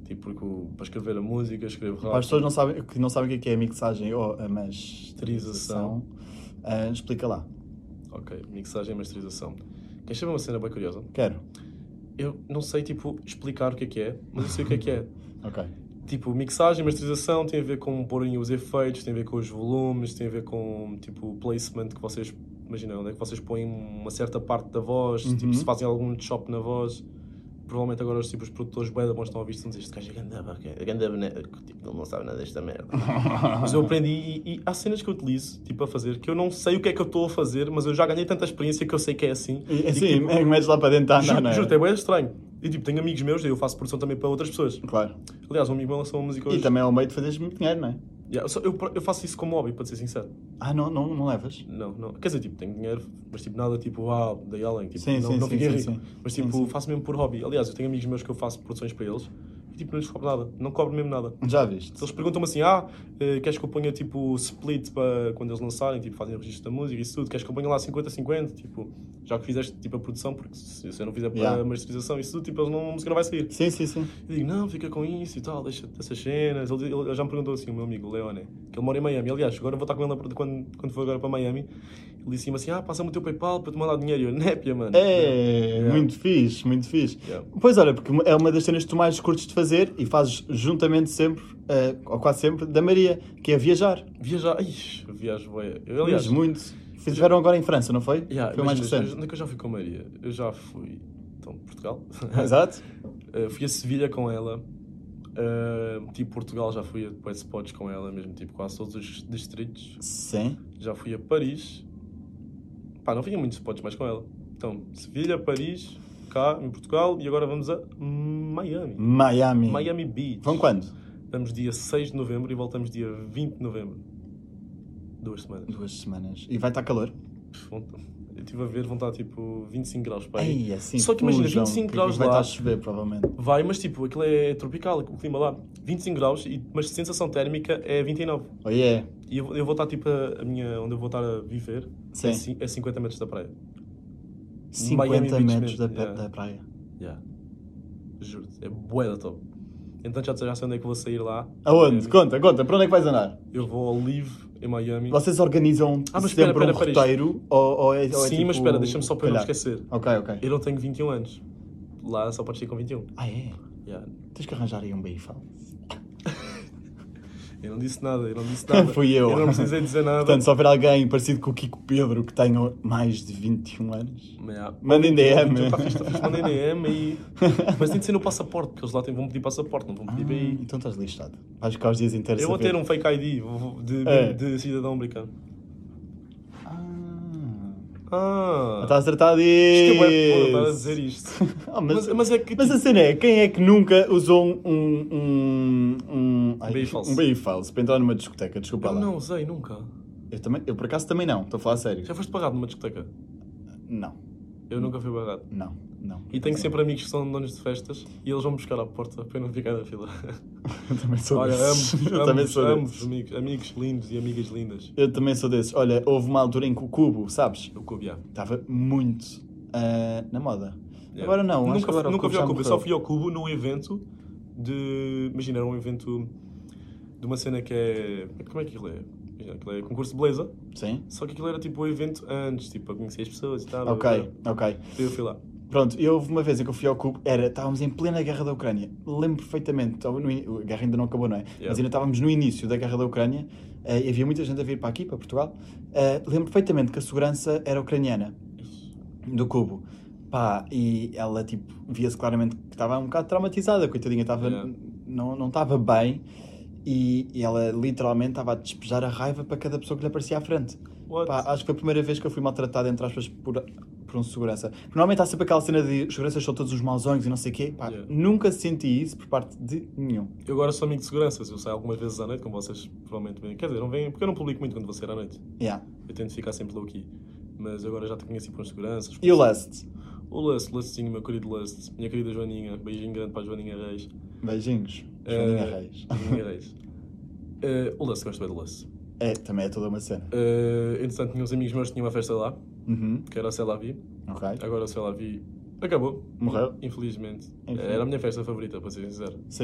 Tipo, porque o- para escrever a música, escrevo Para as rápido. pessoas não sabem, que não sabem o que é a mixagem ou a masterização, uh, explica lá. Ok, mixagem e masterização. Queres saber uma cena bem curiosa? Quero. Eu não sei, tipo, explicar o que é que é, mas eu sei o que é que é. Ok. Tipo, mixagem, masterização tem a ver com porem os efeitos, tem a ver com os volumes, tem a ver com, tipo, o placement que vocês... Imagina, onde é que vocês põem uma certa parte da voz, Uhum. tipo, se fazem algum chop na voz. Provavelmente agora os, tipo, os produtores bué da bons estão a ouvir isto e estão a dizer, este gajo é ganda vaca, é ganda boneca, tipo, ele não sabe nada desta merda. Mas eu aprendi e, e há cenas que eu utilizo, tipo, a fazer, que eu não sei o que é que eu estou a fazer, mas eu já ganhei tanta experiência que eu sei que é assim. E, E, assim, tipo, é que metes lá para dentro, tá, juro, não, não é? juro, é bem estranho. E tipo, tenho amigos meus, eu faço produção também para outras pessoas. Claro. Aliás, um amigo meu lançou uma música hoje. E também é o meio de fazeres muito dinheiro, não é? Yeah, eu, só- eu, eu faço isso como hobby, para ser sincero. Ah, não, não, não levas? Não, não. Quer dizer, tipo, tenho dinheiro, mas tipo, nada tipo, uau, dei além. Tipo, Sim, não, sim, não sim, fiquei sim, rico. sim. Mas Sim, tipo, sim. faço mesmo por hobby. Aliás, eu tenho amigos meus que eu faço produções para eles e tipo, não lhes cobro nada. Não cobro mesmo nada. Já viste? Eles perguntam-me assim, ah, eh, queres que eu ponha tipo split para quando eles lançarem, tipo, fazem o registro da música e isso tudo, queres que eu ponha lá cinquenta a cinquenta, tipo, já que fizeste tipo a produção, porque se, se eu não fizer para Yeah. a masterização e isso tudo, tipo, eles não, a música não vai sair. Sim, sim, sim. Eu digo, não, fica com isso e tal, deixa essas cenas. Ele, ele- ele já me perguntou assim, o meu amigo, o Leone, que ele mora em Miami. Aliás, agora eu vou estar com ele na- quando, quando for agora para Miami. Ele disse-me assim, ah, passa-me o teu PayPal para te mandar dinheiro. E eu, népia, mano. É, Yeah. muito fixe, muito fixe. Yeah. Pois olha, porque é uma das cenas que tu mais curtes de fazer e fazes juntamente sempre, eh, ou quase sempre, da Maria, que é viajar. Viajar, ixi, viajo, bué. Eu, aliás, Aliás, muito. Fizeram agora em França, não foi? yeah, Foi mais imagina, recente. Onde é que eu já fui com a Maria? Eu já fui, então, Portugal. Exato. Uh, fui a Sevilha com ela. Uh, tipo, Portugal já fui a bué de spots com ela, mesmo tipo quase todos os distritos. Sim. Já fui a Paris. Pá, não fui a muitos spots mais com ela. Então, Sevilha, Paris, cá em Portugal e agora vamos a Miami. Miami. Miami Beach. Vão quando? Vamos dia seis de novembro e voltamos dia vinte de novembro. Duas semanas. Duas semanas. E vai estar calor? Vão- Eu estive a ver, vão estar tipo vinte e cinco graus para aí. Ei, assim, Só que imagina, fujam, vinte e cinco que graus vai lá. estar a chover, provavelmente. Vai, mas tipo, aquilo é tropical, o clima lá. vinte e cinco graus, e, mas a sensação térmica é vinte e nove. Oh, yeah. E eu, eu vou estar tipo, a, a minha, onde eu vou estar a viver, Sim. é, ci- é cinquenta metros da praia. cinquenta Miami Beach metros da, mesmo, pe- yeah. da praia. Yeah. Juro-te, é bué da top. Então já, já sei onde é que vou sair lá. Aonde? Miami. Conta, conta. Para onde é que vais andar? Eu vou ao Live, em Miami. Vocês organizam Ah, mas espera, sempre um espera, espera, roteiro? Ou, ou é, ou é Sim, tipo, mas espera, deixa-me só para eu não calhar? esquecer. Ok, ok. Eu não tenho vinte e um anos. Lá só podes ir com vinte e um. Ah, é? Yeah. Tens que arranjar aí um Bayfall. Eu não disse nada, eu não disse nada. Fui eu. Eu não precisei dizer nada. Portanto, se houver alguém parecido com o Kiko Pedro que tenha mais de vinte e um anos, Yeah. mandem D M. Está fixe, está fixe, mandem D M e... Mas tem de ser no passaporte, porque eles lá têm- vão pedir passaporte, não vão pedir Ah, B I. então estás lixado. Vais ficar os dias inteiros Eu vou a ver. ter um fake I D vou- vou- de, É. de cidadão americano. Ah, Ah, estás a tratar isto é bué disso. podre estar a dizer isto. Ah, Mas, mas, mas é que... mas a cena é, quem é que nunca usou um... um, um, um ai, B I falso. Um B I falso para entrar numa discoteca, desculpa eu lá. não usei nunca. Eu, também, eu por acaso também não, estou a falar a sério. Já foste pagado numa discoteca? Não, Eu nunca fui pagado. não, não. E tenho sempre amigos que são donos de festas e eles vão me buscar à porta para eu não ficar na fila. Eu também sou Olha, desses. amo, Eu também amo, sou amo desses. amigos, amigos lindos e amigas lindas. Eu também sou desses. Olha, houve uma altura em que o Cubo, sabes? O Cubo, Estava muito ah, na moda. yeah. Agora não, acho Nunca, que agora o nunca Cubo fui ao já Cubo, eu morreu. só fui ao Cubo num evento de... Imagina, era um evento de uma cena que é... Como é que aquilo é? Imagina, aquilo é concurso de beleza, Sim? só que aquilo era tipo o evento antes, tipo, a conhecer as pessoas e tal. Ok, ok. Eu fui lá. Pronto, e houve uma vez em que eu fui ao Cubo, era, estávamos em plena guerra da Ucrânia. Lembro perfeitamente, estava no in- a guerra ainda não acabou, não é? Yeah. Mas ainda estávamos no início da guerra da Ucrânia eh, e havia muita gente a vir para aqui, para Portugal. Eh, lembro perfeitamente que a segurança era ucraniana, do Cubo. Pá, e ela, tipo, via-se claramente que estava um bocado traumatizada, coitadinha, estava, Yeah. não, não estava bem. E, e ela literalmente estava a despejar a raiva para cada pessoa que lhe aparecia à frente. What? Pá, acho que foi a primeira vez que eu fui maltratado, entre aspas, por, por um segurança. Porque normalmente há sempre aquela cena de os seguranças são todos os mauzões e não sei o quê. Pá, Yeah. nunca senti isso por parte de nenhum. Eu agora sou amigo de seguranças, eu saio algumas vezes à noite, como vocês provavelmente veem. Quer dizer, não vêm, porque eu não publico muito quando vou sair à noite. Yeah. Eu tento ficar sempre low-key. Mas agora já te conheci por uns seguranças. E o Lust? O Lust, Lustzinho, meu querido Lust. Minha querida Joaninha. Beijinho grande para a Joaninha Reis. Beijinhos. Eh, Joaninha Reis. Joaninha Reis. Eh, o Lust, gosto bem do Lust. É, também é toda uma cena. Uh, entretanto, tinha uns amigos meus que tinham uma festa lá, Uhum. que era a Celavi. Ok. Agora a Celavi acabou. Morreu? Infelizmente. Enfim. Era a minha festa favorita, para ser sincero. Sim.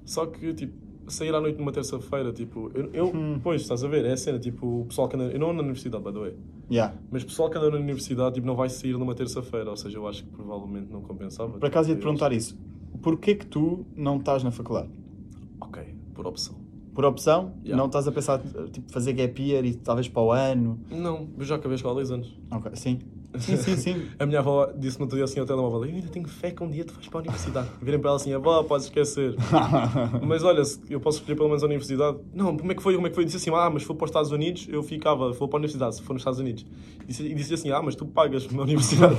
Só que, tipo, sair à noite numa terça-feira, tipo, eu, eu Hum. pois, estás a ver, é a cena, tipo, o pessoal que anda, eu não ando na universidade, by the way, Yeah. mas o pessoal que anda na universidade, tipo, não vai sair numa terça-feira, ou seja, eu acho que provavelmente não compensava. Por acaso ia-te tipo, perguntar isso. Porquê que tu não estás na faculdade? Ok, por opção. Por opção? Yeah. Não estás a pensar, tipo, fazer gap year e talvez para o ano? Não, eu já acabei a escola há dois anos. Ok, sim. Sim, sim, sim. A minha avó disse-me outro dia assim ao telemóvel, eu ainda tenho fé que um dia tu vais para a universidade. Virem para ela assim, avó, podes esquecer. Mas olha, se eu posso escolher pelo menos a universidade. Não, como é que foi? Como é que foi? Disse assim, ah, mas se for para os Estados Unidos, eu ficava, vou para a universidade, se for nos Estados Unidos. Disse, e disse assim, ah, mas tu pagas na universidade.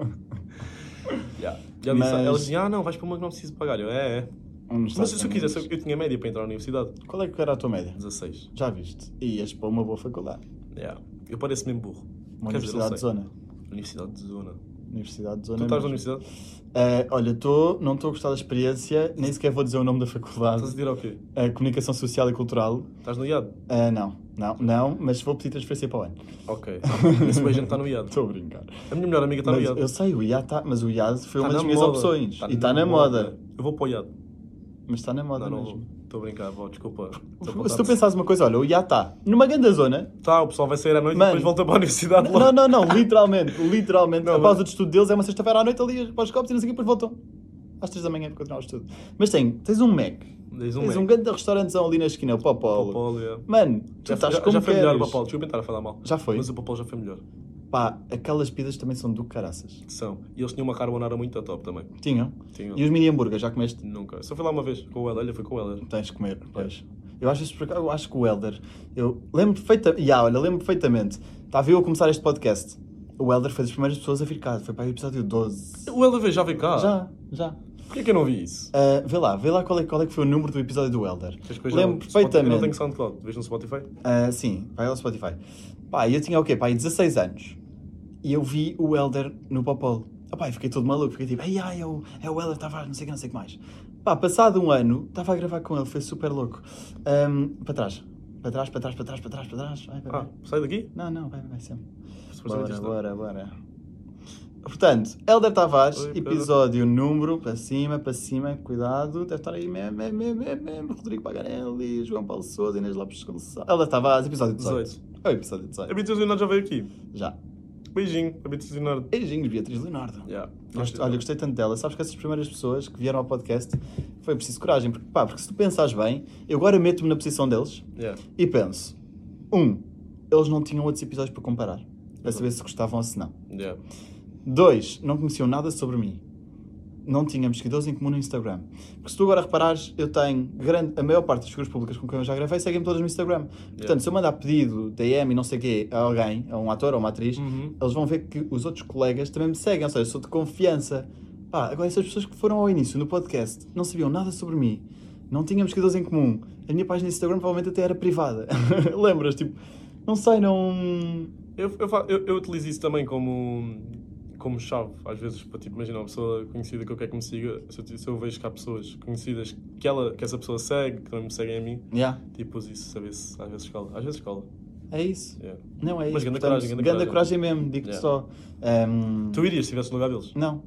yeah. E ela, Mas- disse, ela dizia, ah, não, vais para uma que não preciso pagar. Eu, é, é. Nos Mas Estados se eu quisesse, Unidos. eu tinha média para entrar na universidade. Qual é que era a tua média? dezasseis. Já viste? E ias para uma boa faculdade. Yeah. Eu pareço mesmo burro. Uma Quer dizer, universidade não de sei. zona. Universidade de zona. Universidade de zona. Tu estás na mesmo. universidade? Eh, olha, tô, não estou a gostar da experiência, nem sequer vou dizer o nome da faculdade. Estás a tirar o quê? Eh, Comunicação Social e Cultural. Estás no I A D? Eh, não, não, não, mas vou pedir transferência para o ano. Ok. Esse beijo está no I A D. Estou a brincar. A minha melhor amiga está no Mas I A D. eu sei, o I A D está, mas o I A D foi Tá uma das na minhas moda. opções. Tá e está na moda. Eu vou para o I A D. Mas está na moda Não, não mesmo. vou. Estou a brincar, vó, desculpa. Se tu pensares uma coisa, olha, o I A D está numa grande zona. Tá, o pessoal vai sair à noite Mano. e depois volta para a universidade Não, logo. não, não, literalmente, literalmente. Não, a mas- pausa de estudo deles é uma sexta-feira à noite ali para os copos e não sei o que, depois voltam às três da manhã para continuar o estudo. Mas tem, tens um Mac, Diz um tens Mac. um grande restaurantezão ali na esquina, o Popolo. Popolo, yeah. Mano, tu Já, estás já, como já foi queres. melhor o Popolo, desculpa tentar a falar mal. Já foi? Mas o Popolo já foi melhor. Pá, aquelas pizzas também são do caraças. São. E eles tinham uma carbonara muito top também. Tinham? Tinham. E os mini hambúrgueres, já comeste? Nunca. Só fui lá uma vez com o Helder, olha, foi com o Helder. Tens de comer, pois. Eu acho, isso, porque eu acho que o Helder, eu lembro perfeitamente, yeah, olha, lembro perfeitamente, estava eu a começar este podcast, o Helder foi das primeiras pessoas a vir cá, foi para o episódio doze. O Helder veio, já veio cá. Já, já. Porquê que eu não vi isso? Uh, vê lá, vê lá qual é, qual é que foi o número do episódio do Helder. Tens coisa Lembro no Spotify? Eu não perfeitamente. tenho SoundCloud. Vês no Spotify? Uh, sim, vai ao Spotify. Pá, eu tinha o quê? Pá, aí dezasseis anos. E eu vi o Helder no Popolo. Ah, pá, e fiquei todo maluco. Fiquei tipo, ai, ai, é o, é o Helder Tavares, não sei o que, não sei o que mais. Pá, passado um ano, estava a gravar com ele, foi super louco. Um, para trás. Para trás, para trás, para trás, para trás, para trás. Vai, vai, vai. Ah, sai daqui? Não, não, vai, vai sempre. Supostamente Bora, isto- bora, bora. Portanto, Helder Tavares, Oi, Pedro. episódio número, para cima, para cima, cuidado, deve estar aí mesmo, mesmo, mesmo, mesmo, mesmo, Rodrigo Paganelli, João Paulo Sousa, Inês Lopes Gonçalves. Helder Tavares, episódio dezoito. dezoito. É o episódio dezoito. A Beatriz Leonardo já veio aqui. Já. Beijinho, a Beatriz Leonardo. Beijinhos, Beatriz Leonardo. Yeah. Gosto- olha, gostei tanto dela. Sabes que essas primeiras pessoas que vieram ao podcast foi preciso coragem. Porque, pá, porque se tu pensares bem, eu agora meto-me na posição deles Yeah. e penso: um, eles não tinham outros episódios para comparar, para saber se gostavam ou se não. Yeah. Dois, não conheciam nada sobre mim. Não tínhamos seguidores em comum no Instagram. Porque se tu agora reparares, eu tenho grande, a maior parte das figuras públicas com quem eu já gravei seguem-me todas no Instagram. Portanto, Yeah. se eu mandar pedido, D M e não sei o quê a alguém, a um ator ou uma atriz, Uhum. eles vão ver que os outros colegas também me seguem. Ou seja, sou de confiança. Pá, agora essas pessoas que foram ao início no podcast não sabiam nada sobre mim. Não tínhamos seguidores em comum. A minha página de Instagram provavelmente até era privada. Lembras? Tipo, não sei, não... Eu, eu, fa- eu, eu utilizo isso também como, como chave, às vezes, para tipo, imagina uma pessoa conhecida que eu quero que me siga, se eu, se eu vejo que há pessoas conhecidas que, ela, que essa pessoa segue, que não me seguem a mim, Yeah, tipo, uso isso, saber se às vezes escola. Às vezes escola. é isso. Yeah. Não é Mas isso. grande Portanto, coragem, grande grande coragem. coragem mesmo, digo-te Yeah. só. Ehm, Tu irias se estivesse no lugar deles? Não.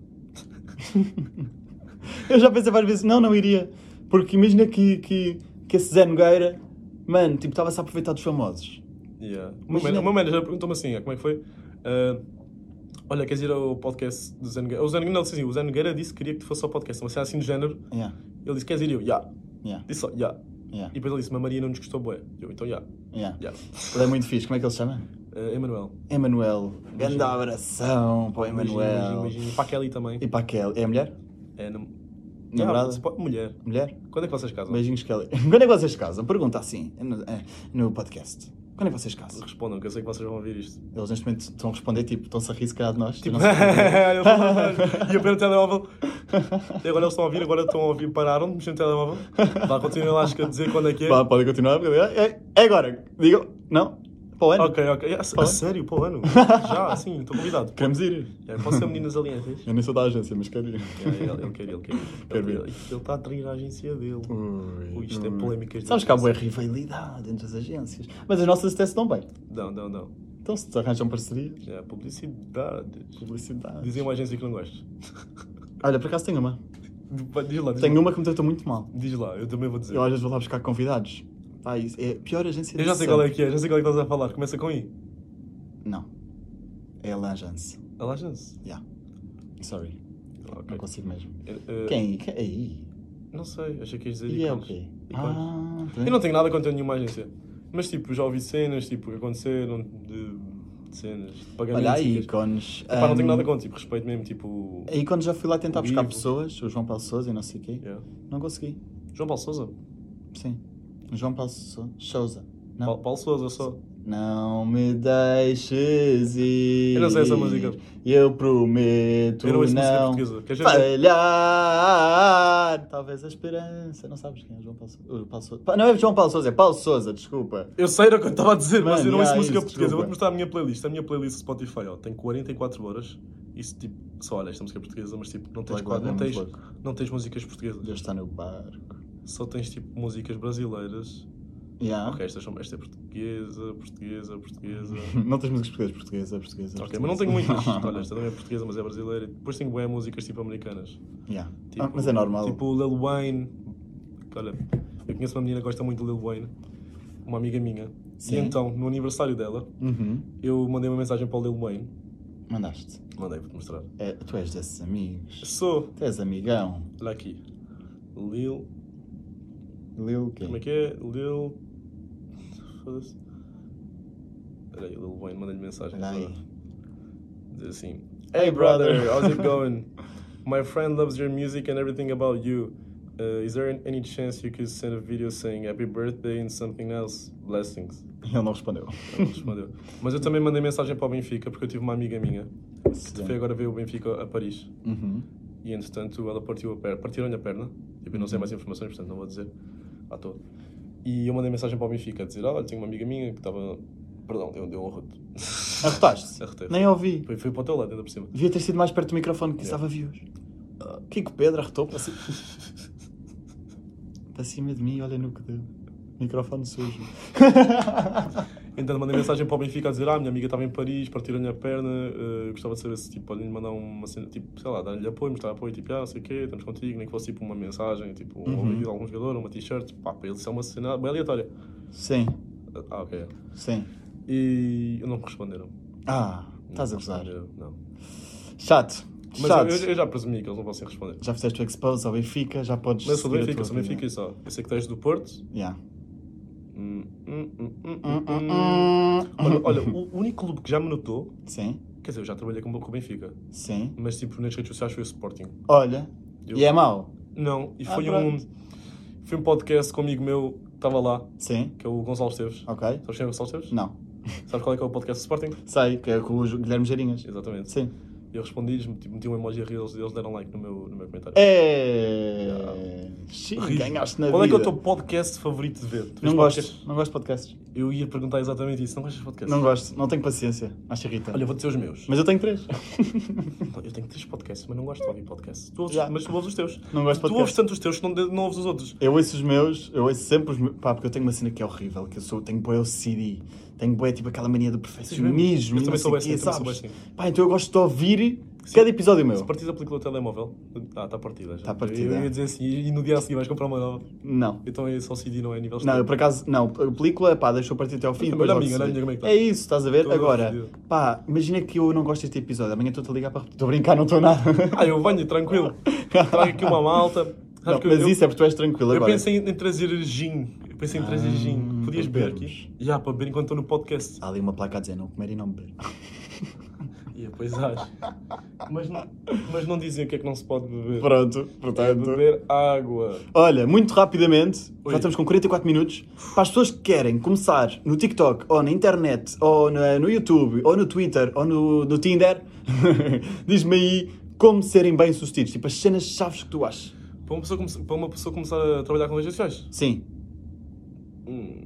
Eu já pensei várias vezes, não, não iria. Porque imagina que, que, que esse Zé Nogueira, mano, tipo, estava-se a aproveitar dos famosos. Yeah. O meu Imagina- man- o meu manager perguntou-me assim, ah, como é que foi? Ah, olha, queres ir ao podcast do Zé Nogueira? O Zé Nogueira, não, disse assim, o Zé Nogueira disse que queria que tu fosse ao podcast, uma cena assim do género. Yeah, Ele disse, queres ir? Eu, já. yeah, Disse só, já. yeah, E depois ele disse, mas a Maria não nos gostou bué. Eu, então, já. yeah. Já. Ele é muito fixe, como é que ele se chama? Uh, Emanuel. Emanuel. Grande abração para o Beijinho, Emanuel. beijinho, beijinho. Para a Kelly também. E para a Kelly. É a mulher? É nam... Namorada? Yeah, se pode- mulher. Mulher? Quando é que vocês casam? Beijinhos, Kelly. Quando é que vocês casam? Pergunta assim, no, eh, no podcast. Quando é que vocês casam? Respondam, que eu sei que vocês vão ouvir isto. Eles neste momento estão a responder, tipo, estão-se a rir se calhar de nós. Tipo, Eu não sei. eu tô falando, e eu pego o telemóvel. E agora eles estão a ouvir, agora estão a ouvir, pararam de mexer no telemóvel. Vá, continuem lá a dizer quando é que é. Pá, podem continuar. É, é agora. Digam. Não? Para o ano. Ok, ok. A, a ano? sério, para o ano? Já, sim, estou convidado. Queremos ir. Yeah, posso ser meninas alianças? Eu nem sou da agência, mas quero ir. Yeah, ele, ele quer ir, ele quer ir. Quero Ele, ir. ele, ele está a trair a agência dele. Ui, Ui, isto é ui. polémicas de Sabes que há boa agência. rivalidade entre as agências. Mas as nossas até se dão bem. Não, não, não. Então se te arranjam parcerias, Yeah, publicidade. publicidade. Dizem uma agência que não gosto. Olha, por acaso tenho uma. Diz lá, diz Tenho lá. uma que me tratou muito mal. Diz lá, eu também vou dizer. Eu às vezes vou lá buscar convidados. Pá, isso é a pior agência Eu de já sei sempre. qual é que é, já sei qual é que estás a falar. Começa com I. Não. É a L'Agence. A L'Agence. Yeah. Sorry. Ok. Não consigo mesmo. Uh, Quem? Quem? Aí. Não sei, achei que ias dizer E é o ícones. quê? Ícones. Ah, Eu não tenho nada contra nenhuma agência. Mas tipo, já ouvi cenas tipo, que aconteceram de, de cenas, de pagamentos. Olha, há e coisas. ícones. Epá, não tenho hum, nada contra, tipo, respeito mesmo, tipo... A ícones já fui lá tentar O buscar Ivo. pessoas, o João Paulo Sousa e não sei o quê. Yeah. Não consegui. João Paulo Sousa? Sim. O João Paulo Sou- Sousa. Não. Paulo, Paulo Sousa só. Não me deixes ir. Eu não sei essa música. Eu prometo Eu não ouço música não portuguesa. Queres ver? falhar. Talvez a esperança. Não sabes quem é João Paulo Sousa? O Paulo Sousa. Pa- Não é João Paulo Sousa, é Paulo Sousa, desculpa. Eu sei, era o que eu estava a dizer, mas Mano, eu não ouço yeah, música isso, portuguesa. Eu vou-te desculpa. mostrar a minha playlist. A minha playlist Spotify, ó, tem quarenta e quatro horas. Isso, tipo, só olha, esta música é portuguesa, mas tipo, não tens, Black Water não é tens, muito louco. não tens músicas portuguesas. Deus está no barco. Só tens, tipo, músicas brasileiras. Yeah. Ok, estas são, esta é portuguesa, portuguesa, portuguesa. Não tens músicas portuguesas, portuguesa, portuguesa. Ok, mas não tenho muitas. Olha, esta também é portuguesa, mas é brasileira. Depois tenho bem músicas, tipo, americanas. Yeah. Tipo, Ah, mas é normal. Tipo o Lil Wayne. Olha, eu conheço uma menina que gosta muito do Lil Wayne, uma amiga minha. Sim. E então, no aniversário dela, Uhum. eu mandei uma mensagem para o Lil Wayne. Mandaste. Mandei, vou-te mostrar. É, tu és desses amigos. Sou. Tu és amigão. Olha aqui. Lil. Lil quem? Como é que é? Lil. Foda-se. Espera aí, Lil Wayne, mandei-lhe mensagem. Olha aí. Diz assim: Hey, Hey brother, brother. how's it going? My friend loves your music and everything about you. Uh, is there any chance you could send a video saying happy birthday and something else? Blessings. Ele não respondeu. Ela respondeu. Mas eu também mandei mensagem para o Benfica porque eu tive uma amiga minha que Sim. foi agora ver o Benfica a Paris. Uhum. E entretanto ela partiu a perna, partiram-lhe a perna. Tipo, eu não sei mais informações, portanto não vou dizer à toa. E eu mandei mensagem para o Benfica a dizer: olha, tenho uma amiga minha que estava. Perdão, deu, deu um arroto. Arrotaste? Arrotei. Nem ouvi. Foi, foi para o teu lado, ainda por cima. Devia ter sido mais perto do microfone que Yeah. estava views. Kiko Pedro arrotou para cima. Para cima de mim, olha no que deu. Microfone sujo. Então mandei mensagem para o Benfica a dizer: ah, minha amiga estava em Paris, partiram-lhe a perna, uh, gostava de saber se tipo, podem lhe mandar uma cena, tipo, sei lá, dar-lhe apoio, mostrar apoio, tipo, ah, sei o quê, estamos contigo, nem que fosse tipo uma mensagem, tipo, um Uhum. vídeo, algum jogador, uma t-shirt, pá, para ele isso é uma cena bem aleatória. Sim, Ah, ok. sim. E não me responderam. Ah, Não estás a me gozar. responderam, Não. Chato. Mas Chato. eu, eu já presumi que eles não vão sem responder. Já fizeste o expose ao Benfica, já podes. Mas eu sou do seguir a Benfica, tua sou do vida. Benfica e só. Eu sei que tens do Porto. Yeah. Hum, hum, hum, hum, Hum, hum, hum, hum. hum. Olha, olha, o único clube que já me notou, Sim, quer dizer, eu já trabalhei com, com o Benfica, sim. mas tipo nas redes sociais foi o Sporting. Olha, Eu- e é mau? Não, e Ah, foi um, pronto. foi um podcast com um amigo meu que estava lá, Sim, que é o Gonçalo Esteves. ok. Sabes quem é o Gonçalo Esteves? Não. Sabes qual é que é o podcast do Sporting? Sei, que é com o Guilherme Geirinhas. Exatamente. Sim. E eu respondi-lhes, tipo, meti um emoji a rir, eles, eles deram like no meu, no meu comentário. É. Sim, Ris. ganhaste na Qual é que é o vida. teu podcast favorito de ver? Tu vês Não podcasts? gosto, não gosto de podcasts. Eu ia perguntar exatamente isso. Não gostas de podcasts? Não gosto, não tenho paciência. Acho irritante. Olha, eu vou dizer os meus. Mas eu tenho três. Eu tenho três podcasts, mas não gosto de ouvir podcasts. Tu ouves, Já. Mas tu ouves os teus. Não gosto de Tu ouves podcasts. tanto os teus que não, de- não ouves os outros. Eu ouço os meus, eu ouço sempre os meus. Pá, porque eu tenho uma cena que é horrível, que eu sou, tenho bué O C D. Tenho bué, tipo, aquela mania do perfeccionismo. Eu e também não sou sei assim, quê, também sou sabes? assim. Pá, então eu gosto de ouvir cada episódio Se meu. partires a película do telemóvel... Ah, está partida já. Tá partida. Eu ia dizer assim, e no dia a seguir vais comprar uma nova. Não. Então é só C D, não é nível Não, eu externo. por acaso, não, a película, pá, deixou partir até ao fim. Olha depois a logo minha, se olha a vê. minha, como é que tá? É isso, estás a ver? Todo Agora, fodido. pá, imagina que eu não gosto deste episódio, amanhã estou-te a ligar para repetir. Estou a brincar, não estou nada. Ah, eu venho, tranquilo. Trago aqui uma malta. Não, Sabes que mas eu, isso é porque tu és tranquilo eu agora. pensei em, em trazer gin. Eu pensei em trazer Ah, gin. Podias para beber bebermos. aqui? Já, para beber enquanto estou no podcast. Há ali uma placa a dizer não comer e não beber. E depois acho. Mas, não- mas não dizem o que é que não se pode beber. Pronto, É portanto. beber água. Olha, muito rapidamente, Oi. já estamos com quarenta e quatro minutos. Para as pessoas que querem começar no TikTok, ou na internet, ou na- no YouTube, ou no Twitter, ou no, no Tinder, diz-me aí como serem bem-sucedidos. Tipo, as cenas-chaves que tu achas. Para uma, pessoa, come- para uma pessoa começar a trabalhar com redes sociais. Sim. Hum.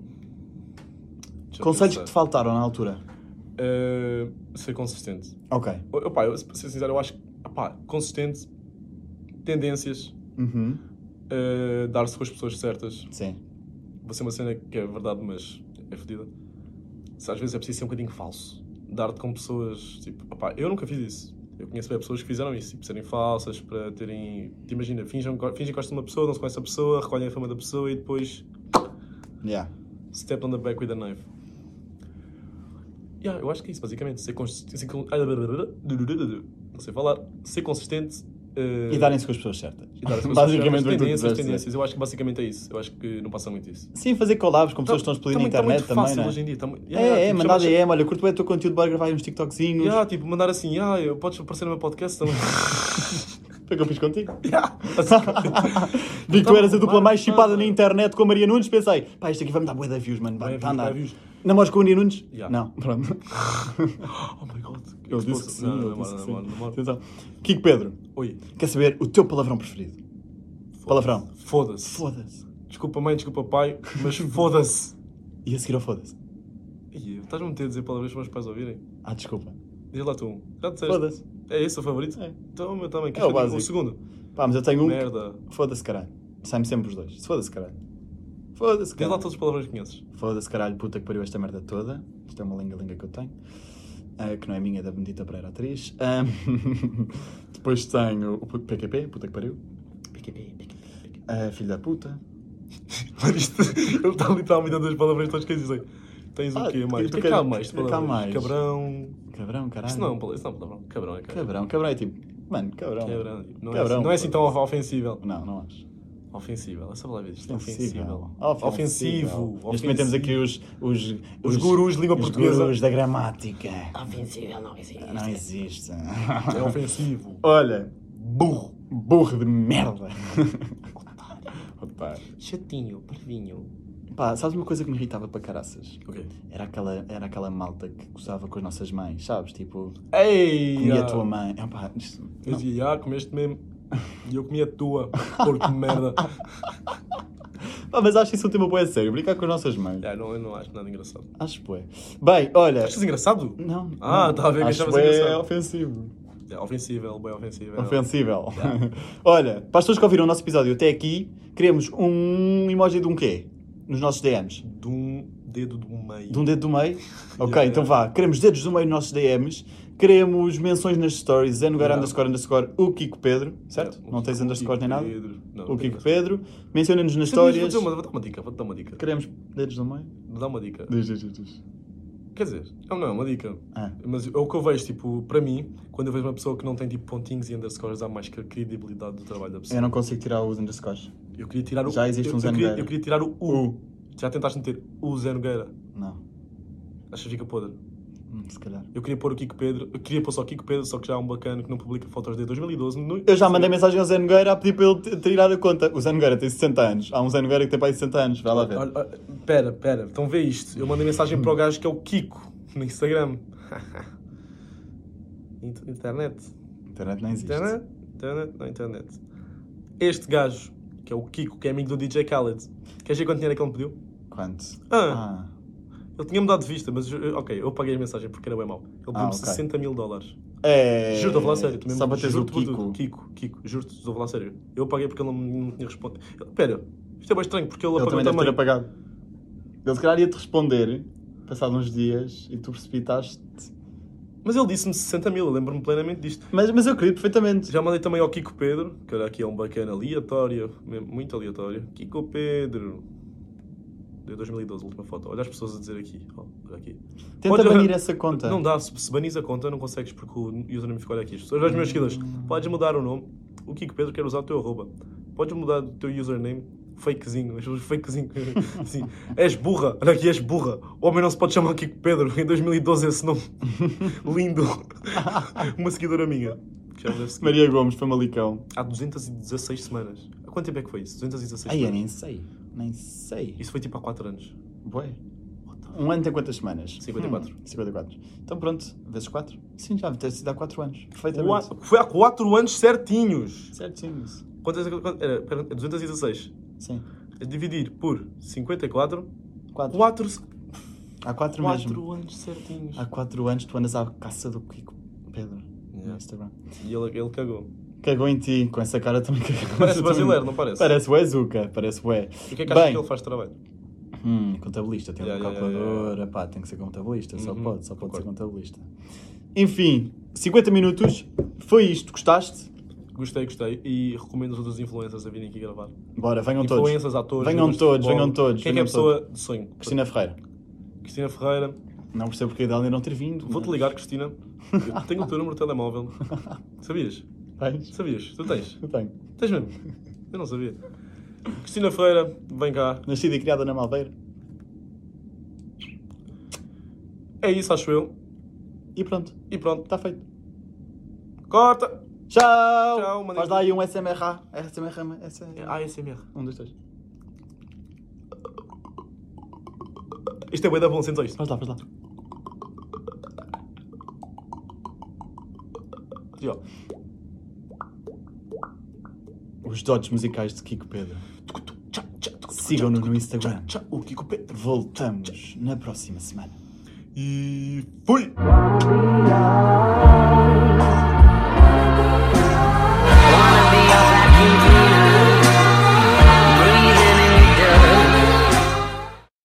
Deixa eu Conselhos que pensar. te faltaram na altura. Eh, ser consistente. Ok. Eu, opá, eu, para ser sincero, eu acho que opá, consistente, tendências, Uhum. eh, dar-se com as pessoas certas. Sim. Vou ser uma cena que é verdade, mas é fodida. Se às vezes é preciso ser um bocadinho falso. Dar-te com pessoas, tipo, opá, eu nunca fiz isso. Eu conheço bem pessoas que fizeram isso, tipo, serem falsas, para terem... Te imagina, fingem, fingem que gostam de uma pessoa, não se conhece a pessoa, recolhem a fama da pessoa e depois... Yeah. Step on the back with a knife. Yeah, eu acho que é isso, basicamente. Ser consistente... Não sei falar. Ser consistente... Uh... E darem-se com as pessoas certas. E darem-se com as basicamente, pessoas certas. Tendências, tudo tendências. Eu acho que basicamente é isso. Eu acho que não passa muito isso. Sim, fazer collabs com pessoas que estão a explodir na internet tá muito também, fácil não é? hoje em dia. Tá, yeah, É, é, tipo, mandar chama- D M, olha, curto bem o teu conteúdo, bora gravar aí uns TikTokzinhos. Yeah, tipo, mandar assim, ah, eu- podes aparecer no meu podcast também. Foi o que eu fiz contigo. Yeah. Vi que tu eras a dupla Vai, mais chipada vai. na internet com a Maria Nunes, pensei, pá, isto aqui vai-me dar bué de views, mano, vai, Vai vai views, andar. vai views. Namoras com a Maria Nunes? Yeah. Não, pronto. Oh my god. Eu disse que sim, Não, não, eu não, disse que não, sim. não, não, não. Atenção. Kiko Pedro, Oi. quer saber o teu palavrão preferido? Palavrão. Foda-se. Foda-se. Desculpa mãe, desculpa pai, mas foda-se. E a seguir ao foda-se. Ih, Estás-me a meter a dizer palavras para os meus pais ouvirem? Ah, desculpa. Diz lá tu um. Já disseste? Foda-se. É esse o favorito? É. Então o meu também. É o o básico. segundo. Pá, mas eu tenho um. Merda. Foda-se, caralho. Sai-me sempre os dois. Foda-se, caralho. Foda-se, Diz lá caralho. todos os palavrões que conheces. Foda-se, caralho, puta que pariu esta merda toda. Isto é uma linga-linga que eu tenho. Ah, que não é minha, é da Benedita Pereira, atriz. Ah, depois tenho o puto P Q P, puta que pariu. P Q P, P Q P, P Q P. Ah, filho da puta. Mano, isto, ele está literalmente a das palavras todas que eu dizem. Tens Ah, o quê mais? tu O que é que há queres- mais de o que é que há palavras? mais? Cabrão. Cabrão, caralho. Isso não é um palavrão, isso não é um palavrão. Cabrão é cabrão. Cabrão, cabrão é tipo. Mano, cabrão. Cabrão. Não, é Cabrão, assim, não é assim tão of- ofensível. Não, não acho. Ofensível, essa palavra existe. Ofensível. Ofensivo. Ofensivo. Neste momento temos aqui os. Os, Os gurus de língua os portuguesa. gurus da gramática. Ofensível não existe. Não existe. É ofensivo. Olha, Burro. burro de merda. Otário. Chatinho, parvinho. Pá, sabes uma coisa que me irritava para caraças? Ok. Era aquela, era aquela malta que gozava com as nossas mães, sabes? Tipo, Ei! comia ah. a tua mãe. É, pá, isto- Eu não. dizia, ah, comeste mesmo. E eu comia a tua. Porco de merda. Pá, mas acho isso um tema bué sério, brincar com as nossas mães. É, não, eu não acho nada engraçado. Acho bué. Bem, olha. Achas engraçado? Não. Ah, não. estava a ver que acho achavas bué engraçado. ofensivo. É ofensível, bem ofensível. Ofensível. Olha, para as pessoas que ouviram o nosso episódio até aqui, queremos um emoji de um quê? Nos nossos D Ms. De um dedo do meio. De um dedo do meio? Ok, Yeah, então yeah. vá. Queremos dedos do meio nos nossos D Ms. Queremos menções nas stories. Zé Nogueira Yeah. underscore underscore o Kiko Pedro. Certo? Yeah, não tens o underscore nem Kiko nada? Pedro. Não, O não Kiko tenho Pedro. Menciona-nos nas Vou-te histórias. dar uma, vou dar uma dica, vou-te dar uma dica. Queremos dedos do meio? Vou dar uma dica. Diz, diz, diz, diz. Quer dizer, não, não é uma dica. Ah. Mas é o que eu vejo, tipo, para mim, quando eu vejo uma pessoa que não tem tipo pontinhos e underscores, há mais que a credibilidade do trabalho da pessoa. Eu não consigo tirar os underscores. Eu queria tirar o. Já existe eu, um Zé eu queria, Nogueira. eu queria tirar o U. U. Já tentaste meter o Zé Nogueira? Não. Achas que fica podre? Hum, se calhar. Eu queria pôr o Kiko Pedro. Eu queria pôr só o Kiko Pedro, só que já há um bacana que não publica fotos de dois mil e doze. No... Eu já mandei mensagem ao Zé Nogueira a pedir para ele t- tirar a conta. O Zé Nogueira tem sessenta anos. Há um Zé Nogueira que tem para aí sessenta anos. Vai lá ver. Olha, olha, pera, pera, então vê isto. Eu mandei mensagem para o gajo que é o Kiko no Instagram. Inter- Internet. Internet não existe. Internet? Internet? Não, internet. Este gajo, que é o Kiko, que é amigo do D J Khaled. Queres ver quanto dinheiro é que ele me pediu? Quanto? Ah. Ele tinha-me dado de vista, mas eu- ok, eu paguei a mensagem porque era bem mau. Ele pediu-me Ah, ok. sessenta mil dólares. É... Juro, estou a falar sério. tu mesmo- Só para teres o juro-te por Kiko. tudo. Kiko, Kiko, juro-te, estou a falar sério. Eu paguei porque ele não, não tinha respondido. Espera, isto é bem estranho, porque ele, Ele apagou também deve também. ter apagado. Ele se calhar ia-te responder, passado uns dias, e tu precipitaste. Mas ele disse-me sessenta mil, eu lembro-me plenamente disto. Mas, mas eu acredito perfeitamente. Já mandei também ao Kiko Pedro, que era aqui é um bacana aleatório, mesmo, muito aleatório. Kiko Pedro. De dois mil e doze, a última foto. Olha as pessoas a dizer aqui. Oh, olha aqui. Tenta Podes- banir essa conta. Não dá, se, se banis a conta não consegues porque o username ficou olha aqui. As pessoas, olha os meus seguidores. Podes mudar o nome. O Kiko Pedro quer usar o teu arroba. Podes mudar o teu username. Fakezinho. As pessoas fakezinho. Assim, és burra. Olha aqui, és burra. O homem não se pode chamar Kiko Pedro. Em dois mil e doze esse nome. Lindo. Uma seguidora minha. Que já me deve seguir. Maria Gomes, Famalicão. Há duzentas e dezasseis semanas. Há quanto tempo é que foi isso? duzentas e dezasseis Ai, eu semanas. nem sei. Nem sei. Isso foi tipo há quatro anos. Bué. Um ano tem quantas semanas? cinquenta e quatro. Hum, cinquenta e quatro. Então pronto, vezes quatro. Sim, já deve ter sido há quatro anos. Perfeitamente. Qua- Foi há quatro anos certinhos. Certinho. Quantas quantas- era? Pera, duzentas e dezasseis. Sim. A dividir por cinquenta e quatro. Quatro. quatro Há quatro mesmo. quatro anos certinhos. Há quatro anos tu andas à caça do Kiko Pedro no Yeah. Instagram. E ele, ele cagou. Cagou em ti, com essa cara também cagou. Parece brasileiro, não parece? Parece o Ezuka, parece o E. E o que é que achas Bem, que ele faz de trabalho? hum, contabilista, tem Yeah, uma yeah, yeah, calculadora, pá, tem que ser contabilista, só Uhum, pode, só pode ser concordo. contabilista. Enfim, cinquenta minutos. Foi isto. Gostaste? Gostei, gostei. E recomendo os outros influencers a virem aqui gravar. Bora, venham todos. Influencers, atores, Venham jogadores de todos, futebol. venham todos. Quem é que é a venham pessoa todos. de sonho? Cristina Ferreira. Cristina Ferreira. Não percebo porque dela ainda não ter vindo. Vou-te mas- ligar, Cristina. Eu tenho o teu número de telemóvel. Sabias? Tens? Sabias? Tu tens? Eu tenho. Tens mesmo? Eu não sabia. Cristina Ferreira, vem cá. Nascida e criada na Malveira. É isso, acho eu. E pronto. E pronto. Está feito. Corta! Tchau! Tchau, mandem- Faz lá aí um S M R A. S M R A. S M R A. A S M R. Um, dois, três. Isto é bué da bom, sente isto. Faz lá, faz lá. E ó. Os dotes musicais de Kiko Pedro. Sigam-no no Instagram. O Kiko Pedro. Voltamos na próxima semana. E fui! Warrior.